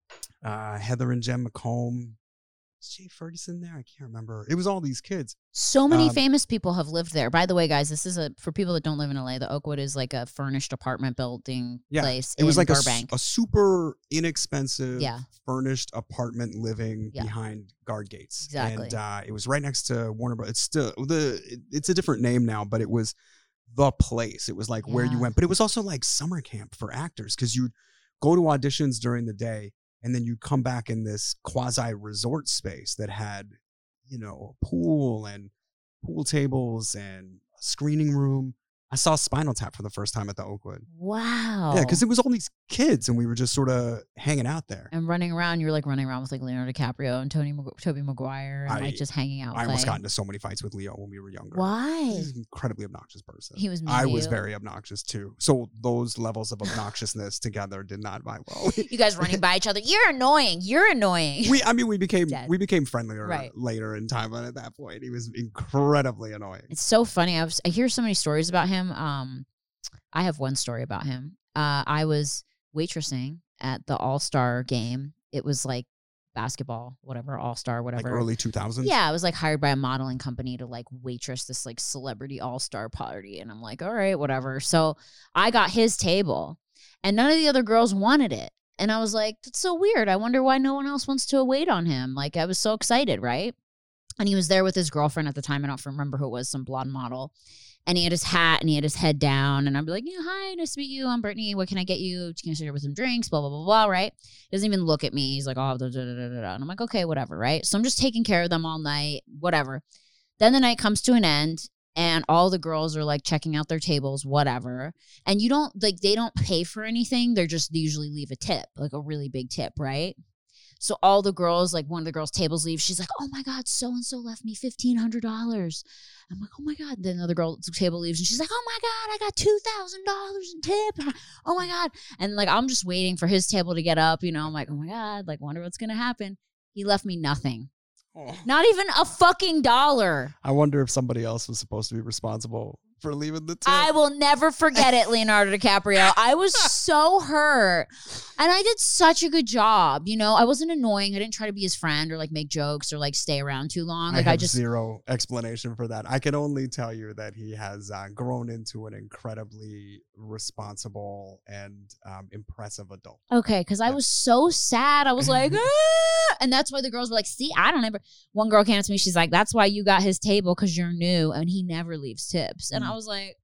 uh, Heather and Jen McComb. Was Jay Ferguson there? I can't remember. It was all these kids. So many Um, famous people have lived there. By the way, guys, this is a for people that don't live in L A. The Oakwood is like a furnished apartment building Yeah, place. It was in like a, s- Burbank. a super inexpensive, Yeah. furnished apartment living Yeah. behind guard gates. Exactly. And uh, it was right next to Warner Bros. It's still the. it- It's a different name now, but it was the place. It was like where you Yeah. went, but it was also like summer camp for actors because you'd go to auditions during the day and then you'd come back in this quasi resort space that had, you know, a pool and pool tables and a screening room. I saw Spinal Tap for the first time at the Oakwood. Wow. Yeah, because it was all these kids, and we were just sort of hanging out there. and running around, you were like running around with like Leonardo DiCaprio and Tony Mag- Toby Maguire and I- like just hanging out. I almost playing. got into so many fights with Leo when we were younger. Why? He's an incredibly obnoxious person. He was mean I to was you? very obnoxious too. So those levels of obnoxiousness together did not vibe well. You guys running by each other. You're annoying. You're annoying. we, I mean, we became Dead. we became friendlier Right. later in time, but at that point, he was incredibly annoying. It's so funny. I was I hear so many stories about him. Um, I have one story about him. Uh, I was waitressing at the All Star game. It was like basketball, whatever, All Star, Like whatever. early two thousands. Yeah, I was like hired by a modeling company to like waitress this like celebrity all star party. And I'm like, all right, whatever. So I got his table and none of the other girls wanted it. And I was like, that's so weird. I wonder why no one else wants to wait on him. Like I was so excited, right? And he was there with his girlfriend at the time. I don't remember who it was, some blonde model. And he had his hat and he had his head down. And I'd be like, yeah, hi, nice to meet you. I'm Brittany. What can I get you? Can I sit here with some drinks? Blah, blah, blah, blah, right? He doesn't even look at me. He's like, oh, da, da, da, da, da. And I'm like, okay, whatever, right? So I'm just taking care of them all night, whatever. Then the night comes to an end and all the girls are like checking out their tables, whatever. And you don't, like, they don't pay for anything. They're just, they usually leave a tip, like a really big tip, right? So all the girls, like one of the girls' tables leaves. She's like, oh my God, so-and-so left me fifteen hundred dollars. I'm like, oh my God. Then another girl's table leaves and she's like, oh my God, I got two thousand dollars in tip. I'm like, oh my God. And like, I'm just waiting for his table to get up. You know, I'm like, oh my God, like wonder what's going to happen. He left me nothing. Oh. Not even a fucking dollar. I wonder if somebody else was supposed to be responsible for leaving the tip. I will never forget it, Leonardo DiCaprio. I was so hurt. And I did such a good job. You know, I wasn't annoying. I didn't try to be his friend or like make jokes or like stay around too long. I Like have I just zero explanation for that. I can only tell you that he has uh, grown into an incredibly responsible and um, impressive adult. Okay, because I Yeah. was so sad. I was like, ah! And that's why the girls were like, see, I don't ever. One girl came to me. She's like, that's why you got his table because you're new and he never leaves tips. And I was like,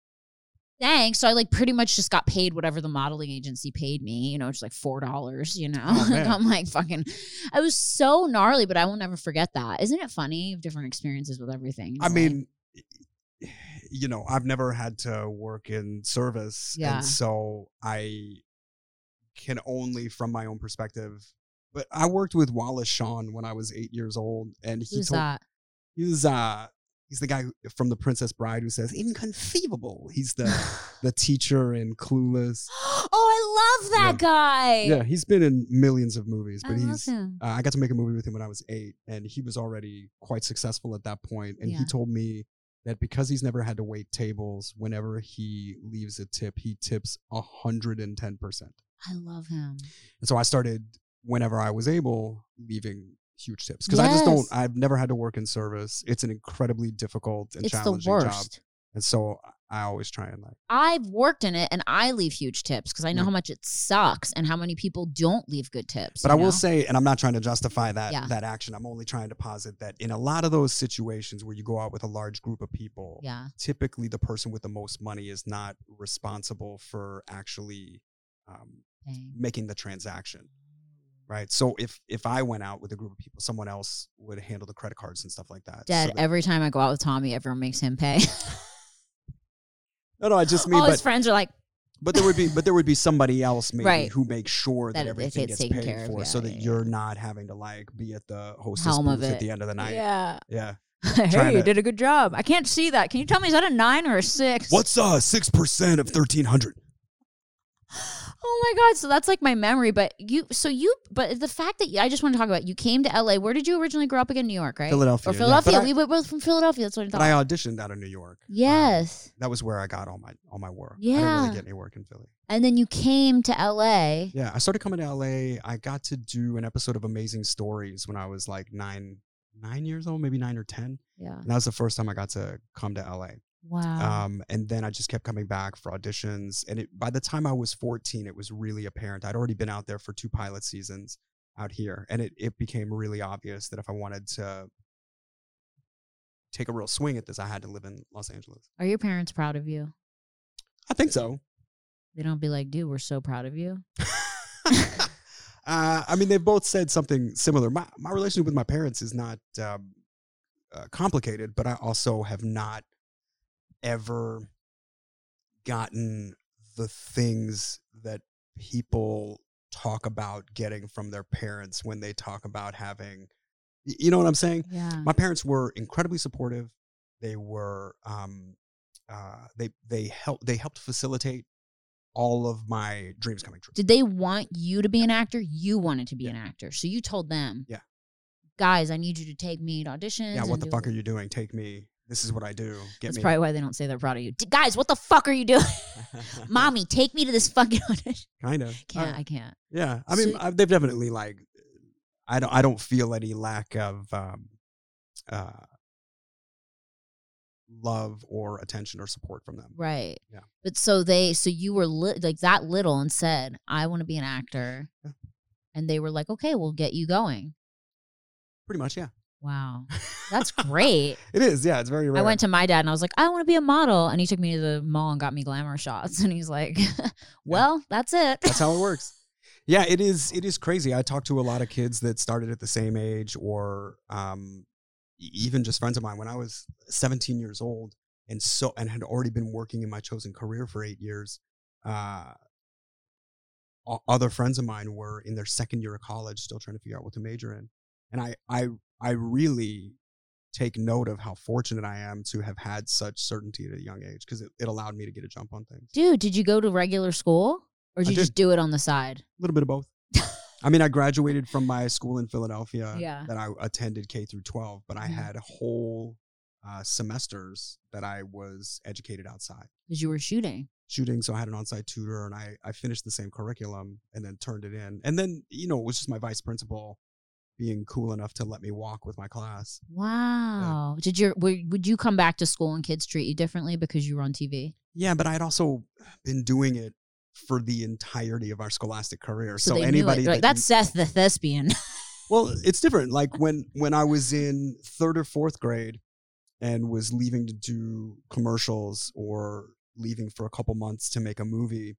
thanks. So I like pretty much just got paid whatever the modeling agency paid me, you know, just like four dollars, you know. Oh, Like, man. I'm like fucking, I was so gnarly, but I will never forget that. Isn't it funny? You have different experiences with everything. I Like, mean, you know, I've never had to work in service. Yeah. And so I can only from my own perspective. But I worked with Wallace Shawn when I was eight years old. And he who's told that? he was uh he's the guy who- from The Princess Bride who says, inconceivable. He's the the teacher in Clueless. Oh, I love that guy. Yeah, he's been in millions of movies, but I love he's him. uh, I got to make a movie with him when I was eight, and he was already quite successful at that point. And Yeah. he told me that because he's never had to wait tables, whenever he leaves a tip, he tips one hundred ten percent. I love him. And so I started whenever I was able, leaving huge tips because I just don't. Yes. I've never had to work in service. It's an incredibly difficult and It's the challenging job, worst. and so I always try and like. I've worked in it and I leave huge tips because I know Yeah. how much it sucks and how many people don't leave good tips. But you I will know? say, and I'm not trying to justify that Yeah. that action. I'm only trying to posit that in a lot of those situations where you go out with a large group of people, Yeah. typically the person with the most money is not responsible for actually um, Dang. making the transaction. Right. So if if I went out with a group of people, someone else would handle the credit cards and stuff like that. Dad, So that- every time I go out with Tommy, everyone makes him pay. no, no, I just mean, All his but friends are like, but there would be but there would be somebody else maybe Right. who makes sure that, That it- it everything gets gets taken paid care of, for, yeah, so that yeah, you're not having to like be at the hostess Helm of booth it. at the end of the night. yeah. Yeah. Hey, Trying you to- did a good job. I can't see that. Can you tell me, is that a nine or a six? What's uh six percent of thirteen hundred? Oh my God. So that's like my memory. But you, so you, but the fact that you, I just want to talk about, you came to L A. Where did you originally grow up again? New York, right? Philadelphia, Or yeah. Philadelphia. But I- we were both from Philadelphia. That's what I thought. But I auditioned out of New York. Um, yes. that was where I got all my all my work. I Yeah. didn't really get any work in Philly. And then you came to L A. Yeah, I started coming to L A. I got to do an episode of Amazing Stories when I was like nine nine years old, maybe nine or ten. Yeah. And that was the first time I got to come to L A. Wow. Um, and then I just kept coming back for auditions. And it, by the time I was fourteen, it was really apparent. I'd already been out there for two pilot seasons out here. And it, it became really obvious that if I wanted to take a real swing at this, I had to live in Los Angeles. Are your parents proud of you? I think so. They don't be like, dude, we're so proud of you. uh, I mean, they've both said something similar. My, my relationship with my parents is not um, uh, complicated, but I also have not ever gotten the things that people talk about getting from their parents when they talk about having, y- you know what I'm saying? Yeah. My parents were incredibly supportive. They were, um, uh, they, they helped, they helped facilitate all of my dreams coming true. Did they want you to be an actor? You wanted to be Yeah. an actor. So you told them, Yeah. guys, I need you to take me to auditions. Yeah. What and the do fuck it." are you doing? Take me. This is what I do. Get That's me. probably why they don't say they're proud of you. D- guys, what the fuck are you doing? Mommy, take me to this fucking audition. kind of. Can't, I can't. Yeah, I mean, So- I, they've definitely like, I don't, I don't feel any lack of um, uh, love or attention or support from them. Right. Yeah. But so they, so you were li- like that little and said, I want to be an actor. Yeah. And they were like, okay, we'll get you going. Pretty much, yeah. Wow. That's great. It is, yeah. It's very rare. I went to my dad and I was like, I want to be a model. And he took me to the mall and got me glamour shots. And he's like, well, that's it. That's how it works. Yeah, it is. It is crazy. I talked to a lot of kids that started at the same age, or um, e- even just friends of mine. When I was seventeen years old, and so and had already been working in my chosen career for eight years, uh, o- other friends of mine were in their second year of college, still trying to figure out what to major in. And I, I, I really take note of how fortunate I am to have had such certainty at a young age, because it, it allowed me to get a jump on things. Dude, did you go to regular school or did I you did. just do it on the side? A little bit of both. I mean, I graduated from my school in Philadelphia Yeah. that I attended K through twelve, but I Mhm. had whole uh, semesters that I was educated outside Because you were shooting. shooting. So I had an on-site tutor, and I, I finished the same curriculum and then turned it in. And then, you know, it was just my vice principal being cool enough to let me walk with my class. Wow. Did your were, would you come back to school and kids treat you differently because you were on T V? Yeah, but I'd also been doing it for the entirety of our scholastic career. So, So, they knew anybody it. They're like, that that's Seth the thespian. Well, it's different. Like when when I was in third or fourth grade and was leaving to do commercials or leaving for a couple months to make a movie,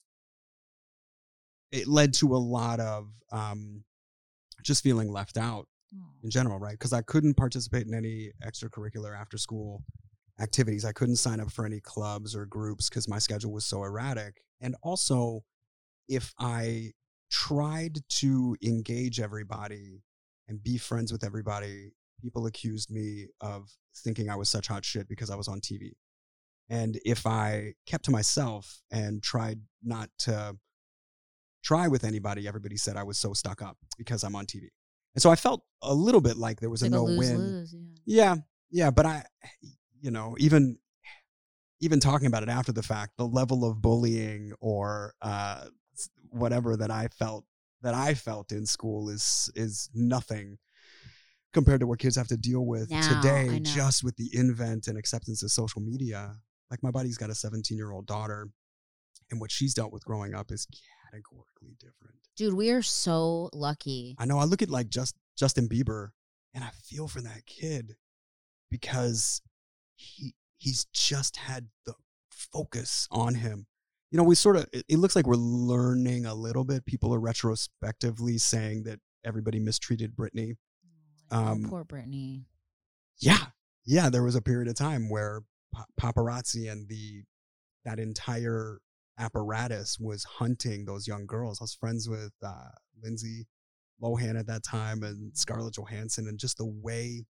it led to a lot of um, just feeling left out in general, right? Because I couldn't participate in any extracurricular after school activities. I couldn't sign up for any clubs or groups because my schedule was so erratic. And also, if I tried to engage everybody and be friends with everybody, people accused me of thinking I was such hot shit because I was on T V. And if I kept to myself and tried not to try with anybody, everybody said I was so stuck up because I'm on T V. And so I felt a little bit like there was It's a like no a win. lose-lose, yeah. Yeah, yeah, but I, you know, even even talking about it after the fact, the level of bullying or uh, whatever that I felt that I felt in school is is nothing compared to what kids have to deal with Now, today, I know. just with the invent and acceptance of social media. Like my buddy's got a seventeen-year-old daughter, and what she's dealt with growing up is categorically different. Dude, we are so lucky. I know. I look at like just Justin Bieber, and I feel for that kid because he he's just had the focus on him. You know, we sort of, it, it looks like we're learning a little bit. People are retrospectively saying that everybody mistreated Britney. Um, oh, poor Brittany. Yeah. Yeah. There was a period of time where pa- paparazzi and the, that entire apparatus was hunting those young girls. I was friends with uh, Lindsay Lohan at that time and Scarlett Johansson, and just the way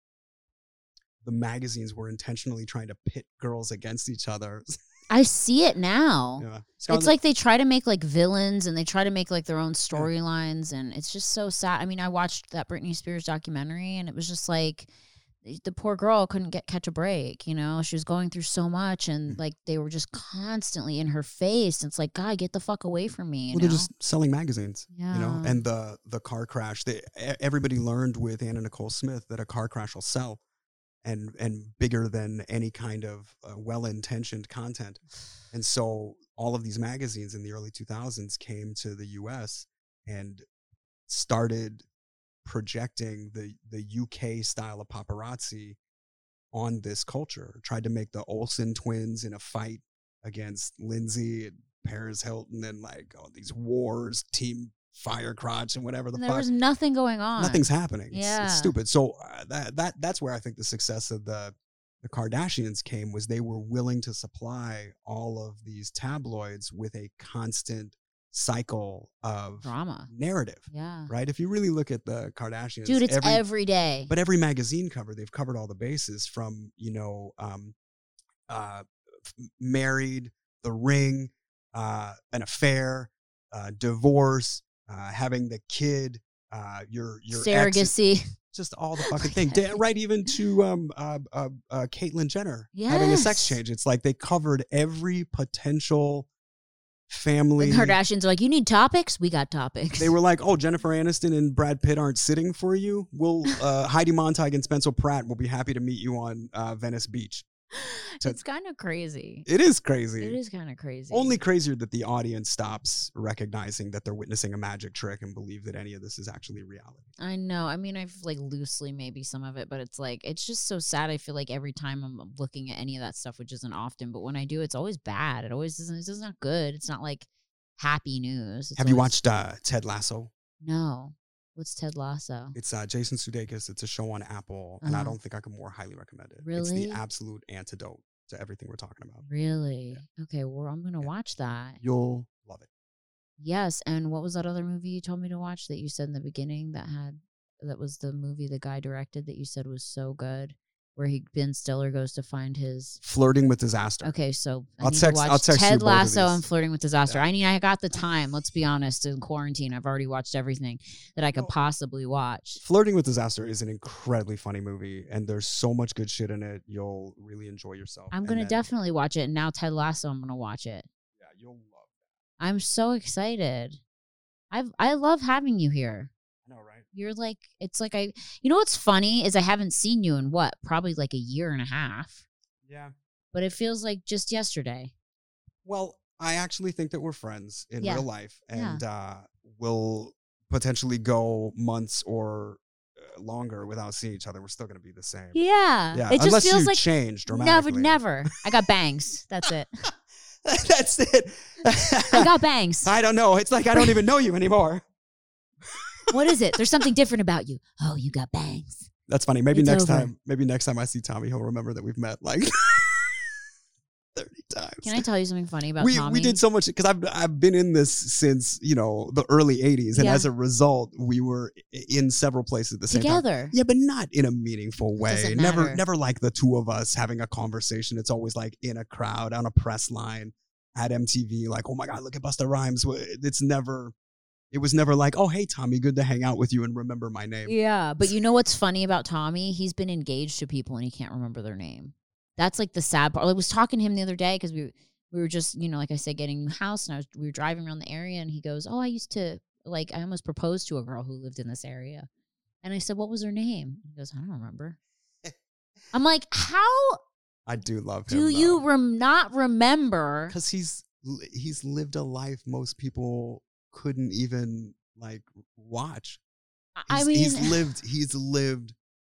the magazines were intentionally trying to pit girls against each other. I see it now. Yeah. It's like they try to make like villains and they try to make like their own storylines, and it's just so sad. I mean, I watched that Britney Spears documentary, and it was just like the poor girl couldn't get catch a break. You know, she was going through so much, and like they were just constantly in her face. It's like, God, get the fuck away from me. You well, know? they're just selling magazines, yeah. you know, and the the car crash. They, everybody learned with Anna Nicole Smith that a car crash will sell. And and bigger than any kind of uh, well-intentioned content. And so all of these magazines in the early two thousands came to the U S and started projecting the, the U K style of paparazzi on this culture. Tried to make the Olsen twins in a fight against Lindsay and Paris Hilton and like oh, these wars, Team Fire Crotch and whatever the and fuck. there was nothing going on. Nothing's happening. It's, Yeah. it's stupid. So uh, that that that's where I think the success of the the Kardashians came, was they were willing to supply all of these tabloids with a constant cycle of Drama. narrative. Yeah. Right? If you really look at the Kardashians, Dude, it's every, every day. but every magazine cover, they've covered all the bases from, you know, um, uh, f- married, The Ring, uh, an affair, uh, divorce, uh, having the kid, uh, your your ex, Surrogacy. just all the fucking thing. Da- right, even to um, uh, uh, uh, Caitlyn Jenner having a sex Yes. change. It's like they covered every potential The family. Kardashians are like, you need topics? We got topics. They were like, oh, Jennifer Aniston and Brad Pitt aren't sitting for you. We'll uh, Heidi Montag and Spencer Pratt will be happy to meet you on uh, Venice Beach. It's kind of crazy. It is crazy. It is kind of crazy. Only crazier that the audience stops recognizing that they're witnessing a magic trick and believe that any of this is actually reality. I know. I mean, I've like loosely maybe some of it, but it's like, it's just so sad. I feel like every time I'm looking at any of that stuff, which isn't often, but when I do, it's always bad. It always isn't, it's just not good. It's not like happy news. It's Have you always- watched uh, Ted Lasso? No. What's Ted Lasso? It's uh, Jason Sudeikis. It's a show on Apple, and I Uh-huh. don't think I can more highly recommend it. It's Really? the absolute antidote to everything we're talking about. Really? Okay, well, I'm going to Yeah. watch that. You'll love it. Yes. And what was that other movie you told me to watch that you said in the beginning that had, that was the movie the guy directed that you said was so good, where he, Ben Stiller goes to find his. Flirting with Disaster. Okay, so I I'll need text- to watch I'll text you Ted both of Lasso these. and Flirting with Disaster. Yeah. I mean, I got the time. Let's be honest. In quarantine, I've already watched everything that I could Well, possibly watch. Flirting with Disaster is an incredibly funny movie, and there's so much good shit in it. You'll really enjoy yourself. I'm And gonna then- definitely watch it. And now Ted Lasso, I'm gonna watch it. Yeah, you'll love I'm so excited. I've I love having you here. that. I know, right? You're like, it's like I, you know what's funny is I haven't seen you in what, probably like a year and a half, Yeah. but it feels like just yesterday. Well, I actually think that we're friends in Yeah. real life, Yeah. and uh, we'll potentially go months or uh, longer without seeing each other. We're still going to be the same. Yeah. Yeah, It just unless feels you like change never, dramatically. never. I got bangs. That's it. That's it. I got bangs. I don't know. It's like I don't even know you anymore. What is it? There's something different about you. Oh, you got bangs. That's funny. Maybe It's next over. time. Maybe next time I see Tommy, he'll remember that we've met like thirty times. Can I tell you something funny about we Tommy? we did so much because I've I've been in this since you know the early eighties, and Yeah. as a result, we were i- in several places at the same time. Together. Yeah, but not in a meaningful way. Doesn't Never, matter. never like the two of us having a conversation. It's always like in a crowd, on a press line, at M T V. Like, oh my God, look at Busta Rhymes. It's never. It was never like, oh hey Tommy, good to hang out with you and remember my name. Yeah, but you know what's funny about Tommy? He's been engaged to people and he can't remember their name. That's like the sad part. I was talking to him the other day because we we were just, you know, like I said, getting a house, and I was we were driving around the area, and he goes, "Oh, I used to like I almost proposed to a girl who lived in this area. And I said, what was her name? He goes, I don't remember. I'm like, how I do love him. do you rem- not remember? Because he's li- he's lived a life most people couldn't even like watch. I He's, mean, he's lived. He's lived.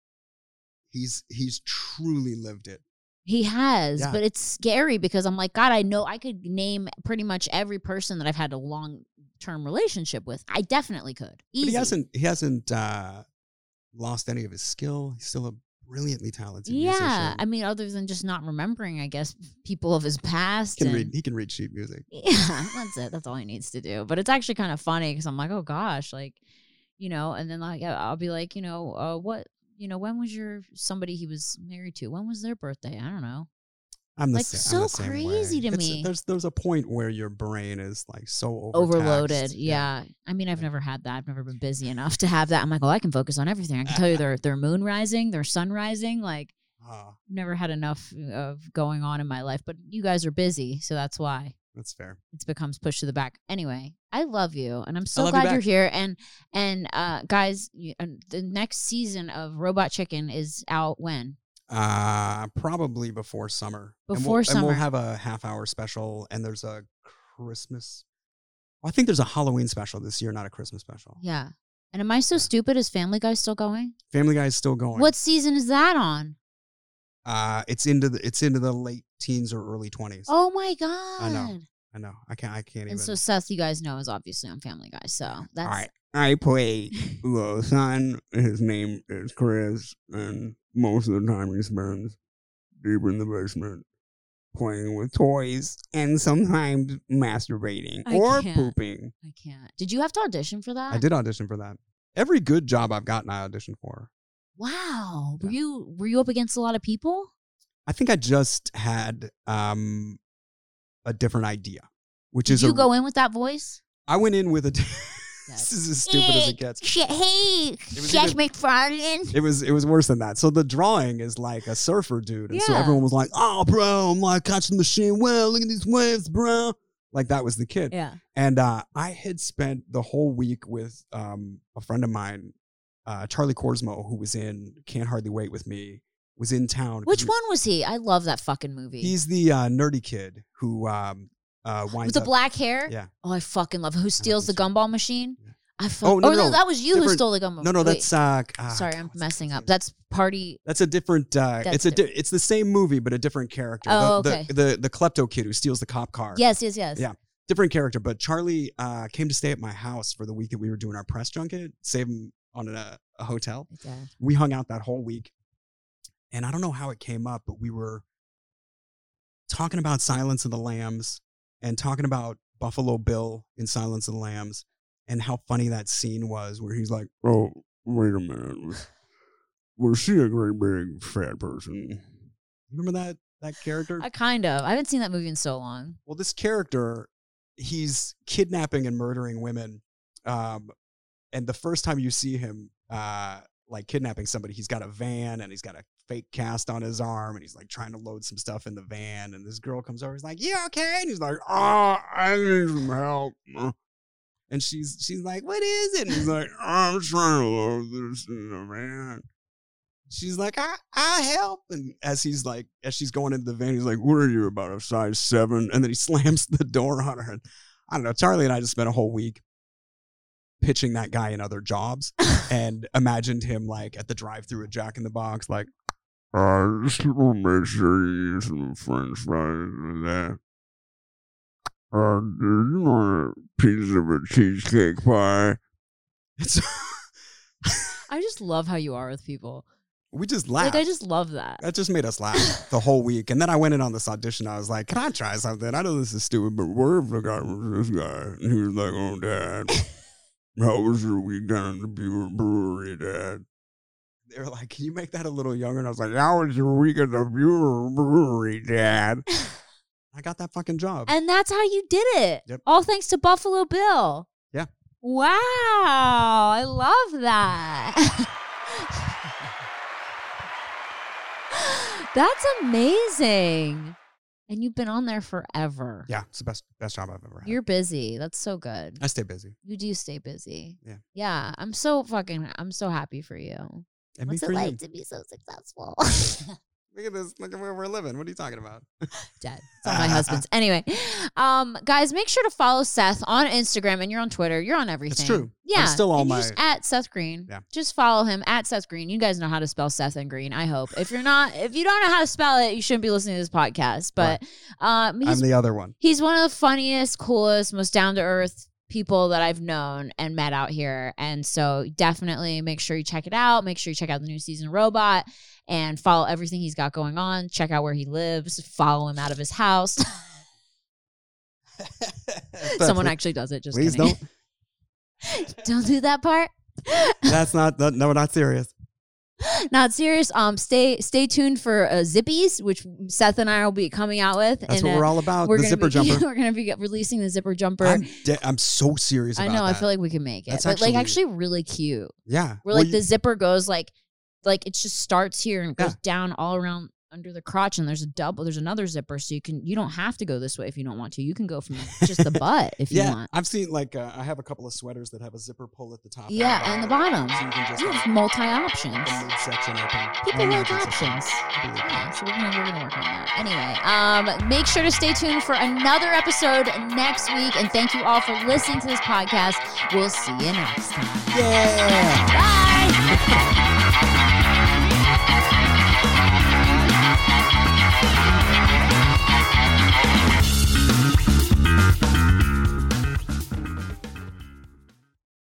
He's he's truly lived it. he has, Yeah. but it's scary because I'm like, God, I know I could name pretty much every person that I've had a long term relationship with. I definitely could. Easy. But he hasn't. He hasn't uh, lost any of his skill. He's still a brilliantly talented Yeah, musician. I mean, other than just not remembering, I guess people of his past. He can and, read. He can read sheet music. Yeah, that's it. That's all he needs to do. But it's actually kind of funny because I'm like, oh gosh, like, you know, and then like I'll be like, you know, uh, what, you know, when was your somebody he was married to? When was their birthday? I don't know. I'm the Like, sa- I'm the so same crazy way. to It's- me. There's there's a point where your brain is like so overtaxed. Overloaded. Yeah. I mean, I've never had that. I've never been busy enough to have that. I'm like, oh, I can focus on everything. I can tell you their their moon rising, their sun rising. Like, Ah, never had enough of going on in my life. But you guys are busy, so that's why that's fair. it becomes pushed to the back. Anyway, I love you, and I'm so love you glad you're back. here. And and uh, guys, you, uh, the next season of Robot Chicken is out when? Uh, probably before summer. And Before we'll, And summer. we'll have a half hour special, and there's a Christmas. Well, I think there's a Halloween special this year, not a Christmas special. Yeah. And am I so stupid? Is Family Guy still going? Family Guy is still going. What season is that on? Uh, it's into the it's into the late teens or early twenties. Oh my god! know. I know. I can't. I can't even. And so Seth, you guys know, is obviously on Family Guy. So that's All right. I play the son. His name is Chris, and most of the time he spends deep in the basement playing with toys and sometimes masturbating I or can't. pooping. I can't. Did you have to audition for that? I did audition for that. Every good job I've gotten, I auditioned for. Wow. Were Yeah. you were you up against a lot of people? I think I just had um, a different idea, which Did is you a, go in with that voice? I went in with a. Yes. This is as stupid as it gets. Hey, was Seth either- MacFarlane. It was it was worse than that. So the drawing is like a surfer dude, and so Yeah. everyone was like, "Oh, bro, I'm like catching the machine well. Look at these waves, bro." Like that was the kid. Yeah. And uh, I had spent the whole week with um, a friend of mine, uh, Charlie Korsmo, who was in Can't Hardly Wait with me, was in town. Which He- one was he? I love that fucking movie. He's the uh, nerdy kid who um, uh, winds with the up. black hair. Yeah. Oh, I fucking love. Who steals the think so. gumball machine? Yeah. I fuck- Oh, no, oh, no, no, that was you who different- stole the gumball. No, no, Wait, that's uh, ah, sorry, I'm what's- messing what's up. his- That's party. That's a different. Uh, That's it's a. Di- it's the same movie, but a different character. Oh, the, okay. The, the the klepto kid who steals the cop car. Yes, yes, yes. Yeah. Different character, but Charlie uh, came to stay at my house for the week that we were doing our press junket. Save him on a, a hotel. My dad. We hung out that whole week, and I don't know how it came up, but we were talking about Silence of the Lambs and talking about Buffalo Bill in Silence of the Lambs and how funny that scene was where he's like, "Oh, wait a minute, was she a great big fat person?" Remember that that character? I kind of. I haven't seen that movie in so long. Well, this character, he's kidnapping and murdering women. Um, and the first time you see him, uh, like kidnapping somebody, he's got a van and he's got a fake cast on his arm and he's like trying to load some stuff in the van. And this girl comes over, he's like, "You okay?" And he's like, "Oh, I need some help." And she's she's like, "What is it?" And he's like, "I'm trying to load this in the van." She's like, I, I'll help. And as he's like, as she's going into the van, he's like, "What are you, about a size seven?" And then he slams the door on her. And I don't know. Charlie and I just spent a whole week pitching that guy in other jobs and imagined him like at the drive-thru at Jack in the Box, like, "Uh, just want to make sure you use some French fries with that. Uh, do you want a piece of a cheesecake pie?" It's I just love how you are with people. we just laughed. Like, I just love that. That just made us laugh the whole week. And then I went in on this audition. I was like, "Can I try something? I know this is stupid, but where if the guy was this guy?" And he was like, "Oh, Dad, how was your week down at the Beaver Brewery, Dad?" They were like, "Can you make that a little younger?" And I was like, "How was your week at the Beaver Brewery, Dad?" I got that fucking job. And that's how you did it. Yep. All thanks to Buffalo Bill. Yeah. Wow. I love that. That's amazing. And you've been on there forever. Yeah, it's the best best job I've ever had. You're busy. That's so good. I stay busy. You do stay busy. Yeah. Yeah. I'm so fucking, I'm so happy for you. And What's me it for like you. to be so successful? Look at this. Look at where we're living. What are you talking about? Dead. It's all my husband's. Anyway, um, guys, make sure to follow Seth on Instagram, and you're on Twitter. You're on everything. It's true. Yeah. I'm still all and my. you're just at Seth Green. Yeah. Just follow him at Seth Green. You guys know how to spell Seth and Green, I hope. If you're not, if you don't know how to spell it, you shouldn't be listening to this podcast. But um, I'm he's, the other one. he's one of the funniest, coolest, most down to earth people that I've known and met out here. And so definitely make sure you check it out. Make sure you check out the new season of Robot and follow everything he's got going on. Check out where he lives. Follow him out of his house. Someone actually does it. Just Please kidding. don't. Don't do that part. That's not. No, no, not serious. Not serious. Um, stay stay tuned for uh, Zippies, which Seth and I will be coming out with. That's and, what uh, we're all about. We're The gonna zipper be, jumper. We're gonna be releasing the zipper jumper. I'm, de- I'm so serious I about know. that. I feel like we can make it. That's but like actually- actually really cute. Yeah. Where Well, like you- the zipper goes like like it just starts here and goes Yeah. down all around under the crotch, and there's a double there's another zipper, so you can you don't have to go this way if you don't want to. You can go from just the butt if you yeah, want. I've seen like uh, I have a couple of sweaters that have a zipper pull at the top. Yeah, and the bottom. So you can just You have have multi options. the midsection open. People Or like emergency options. section. Yeah, so we're gonna we're gonna work on that. Anyway, um, make sure to stay tuned for another episode next week, and thank you all for listening to this podcast. We'll see you next time. Yeah. Bye.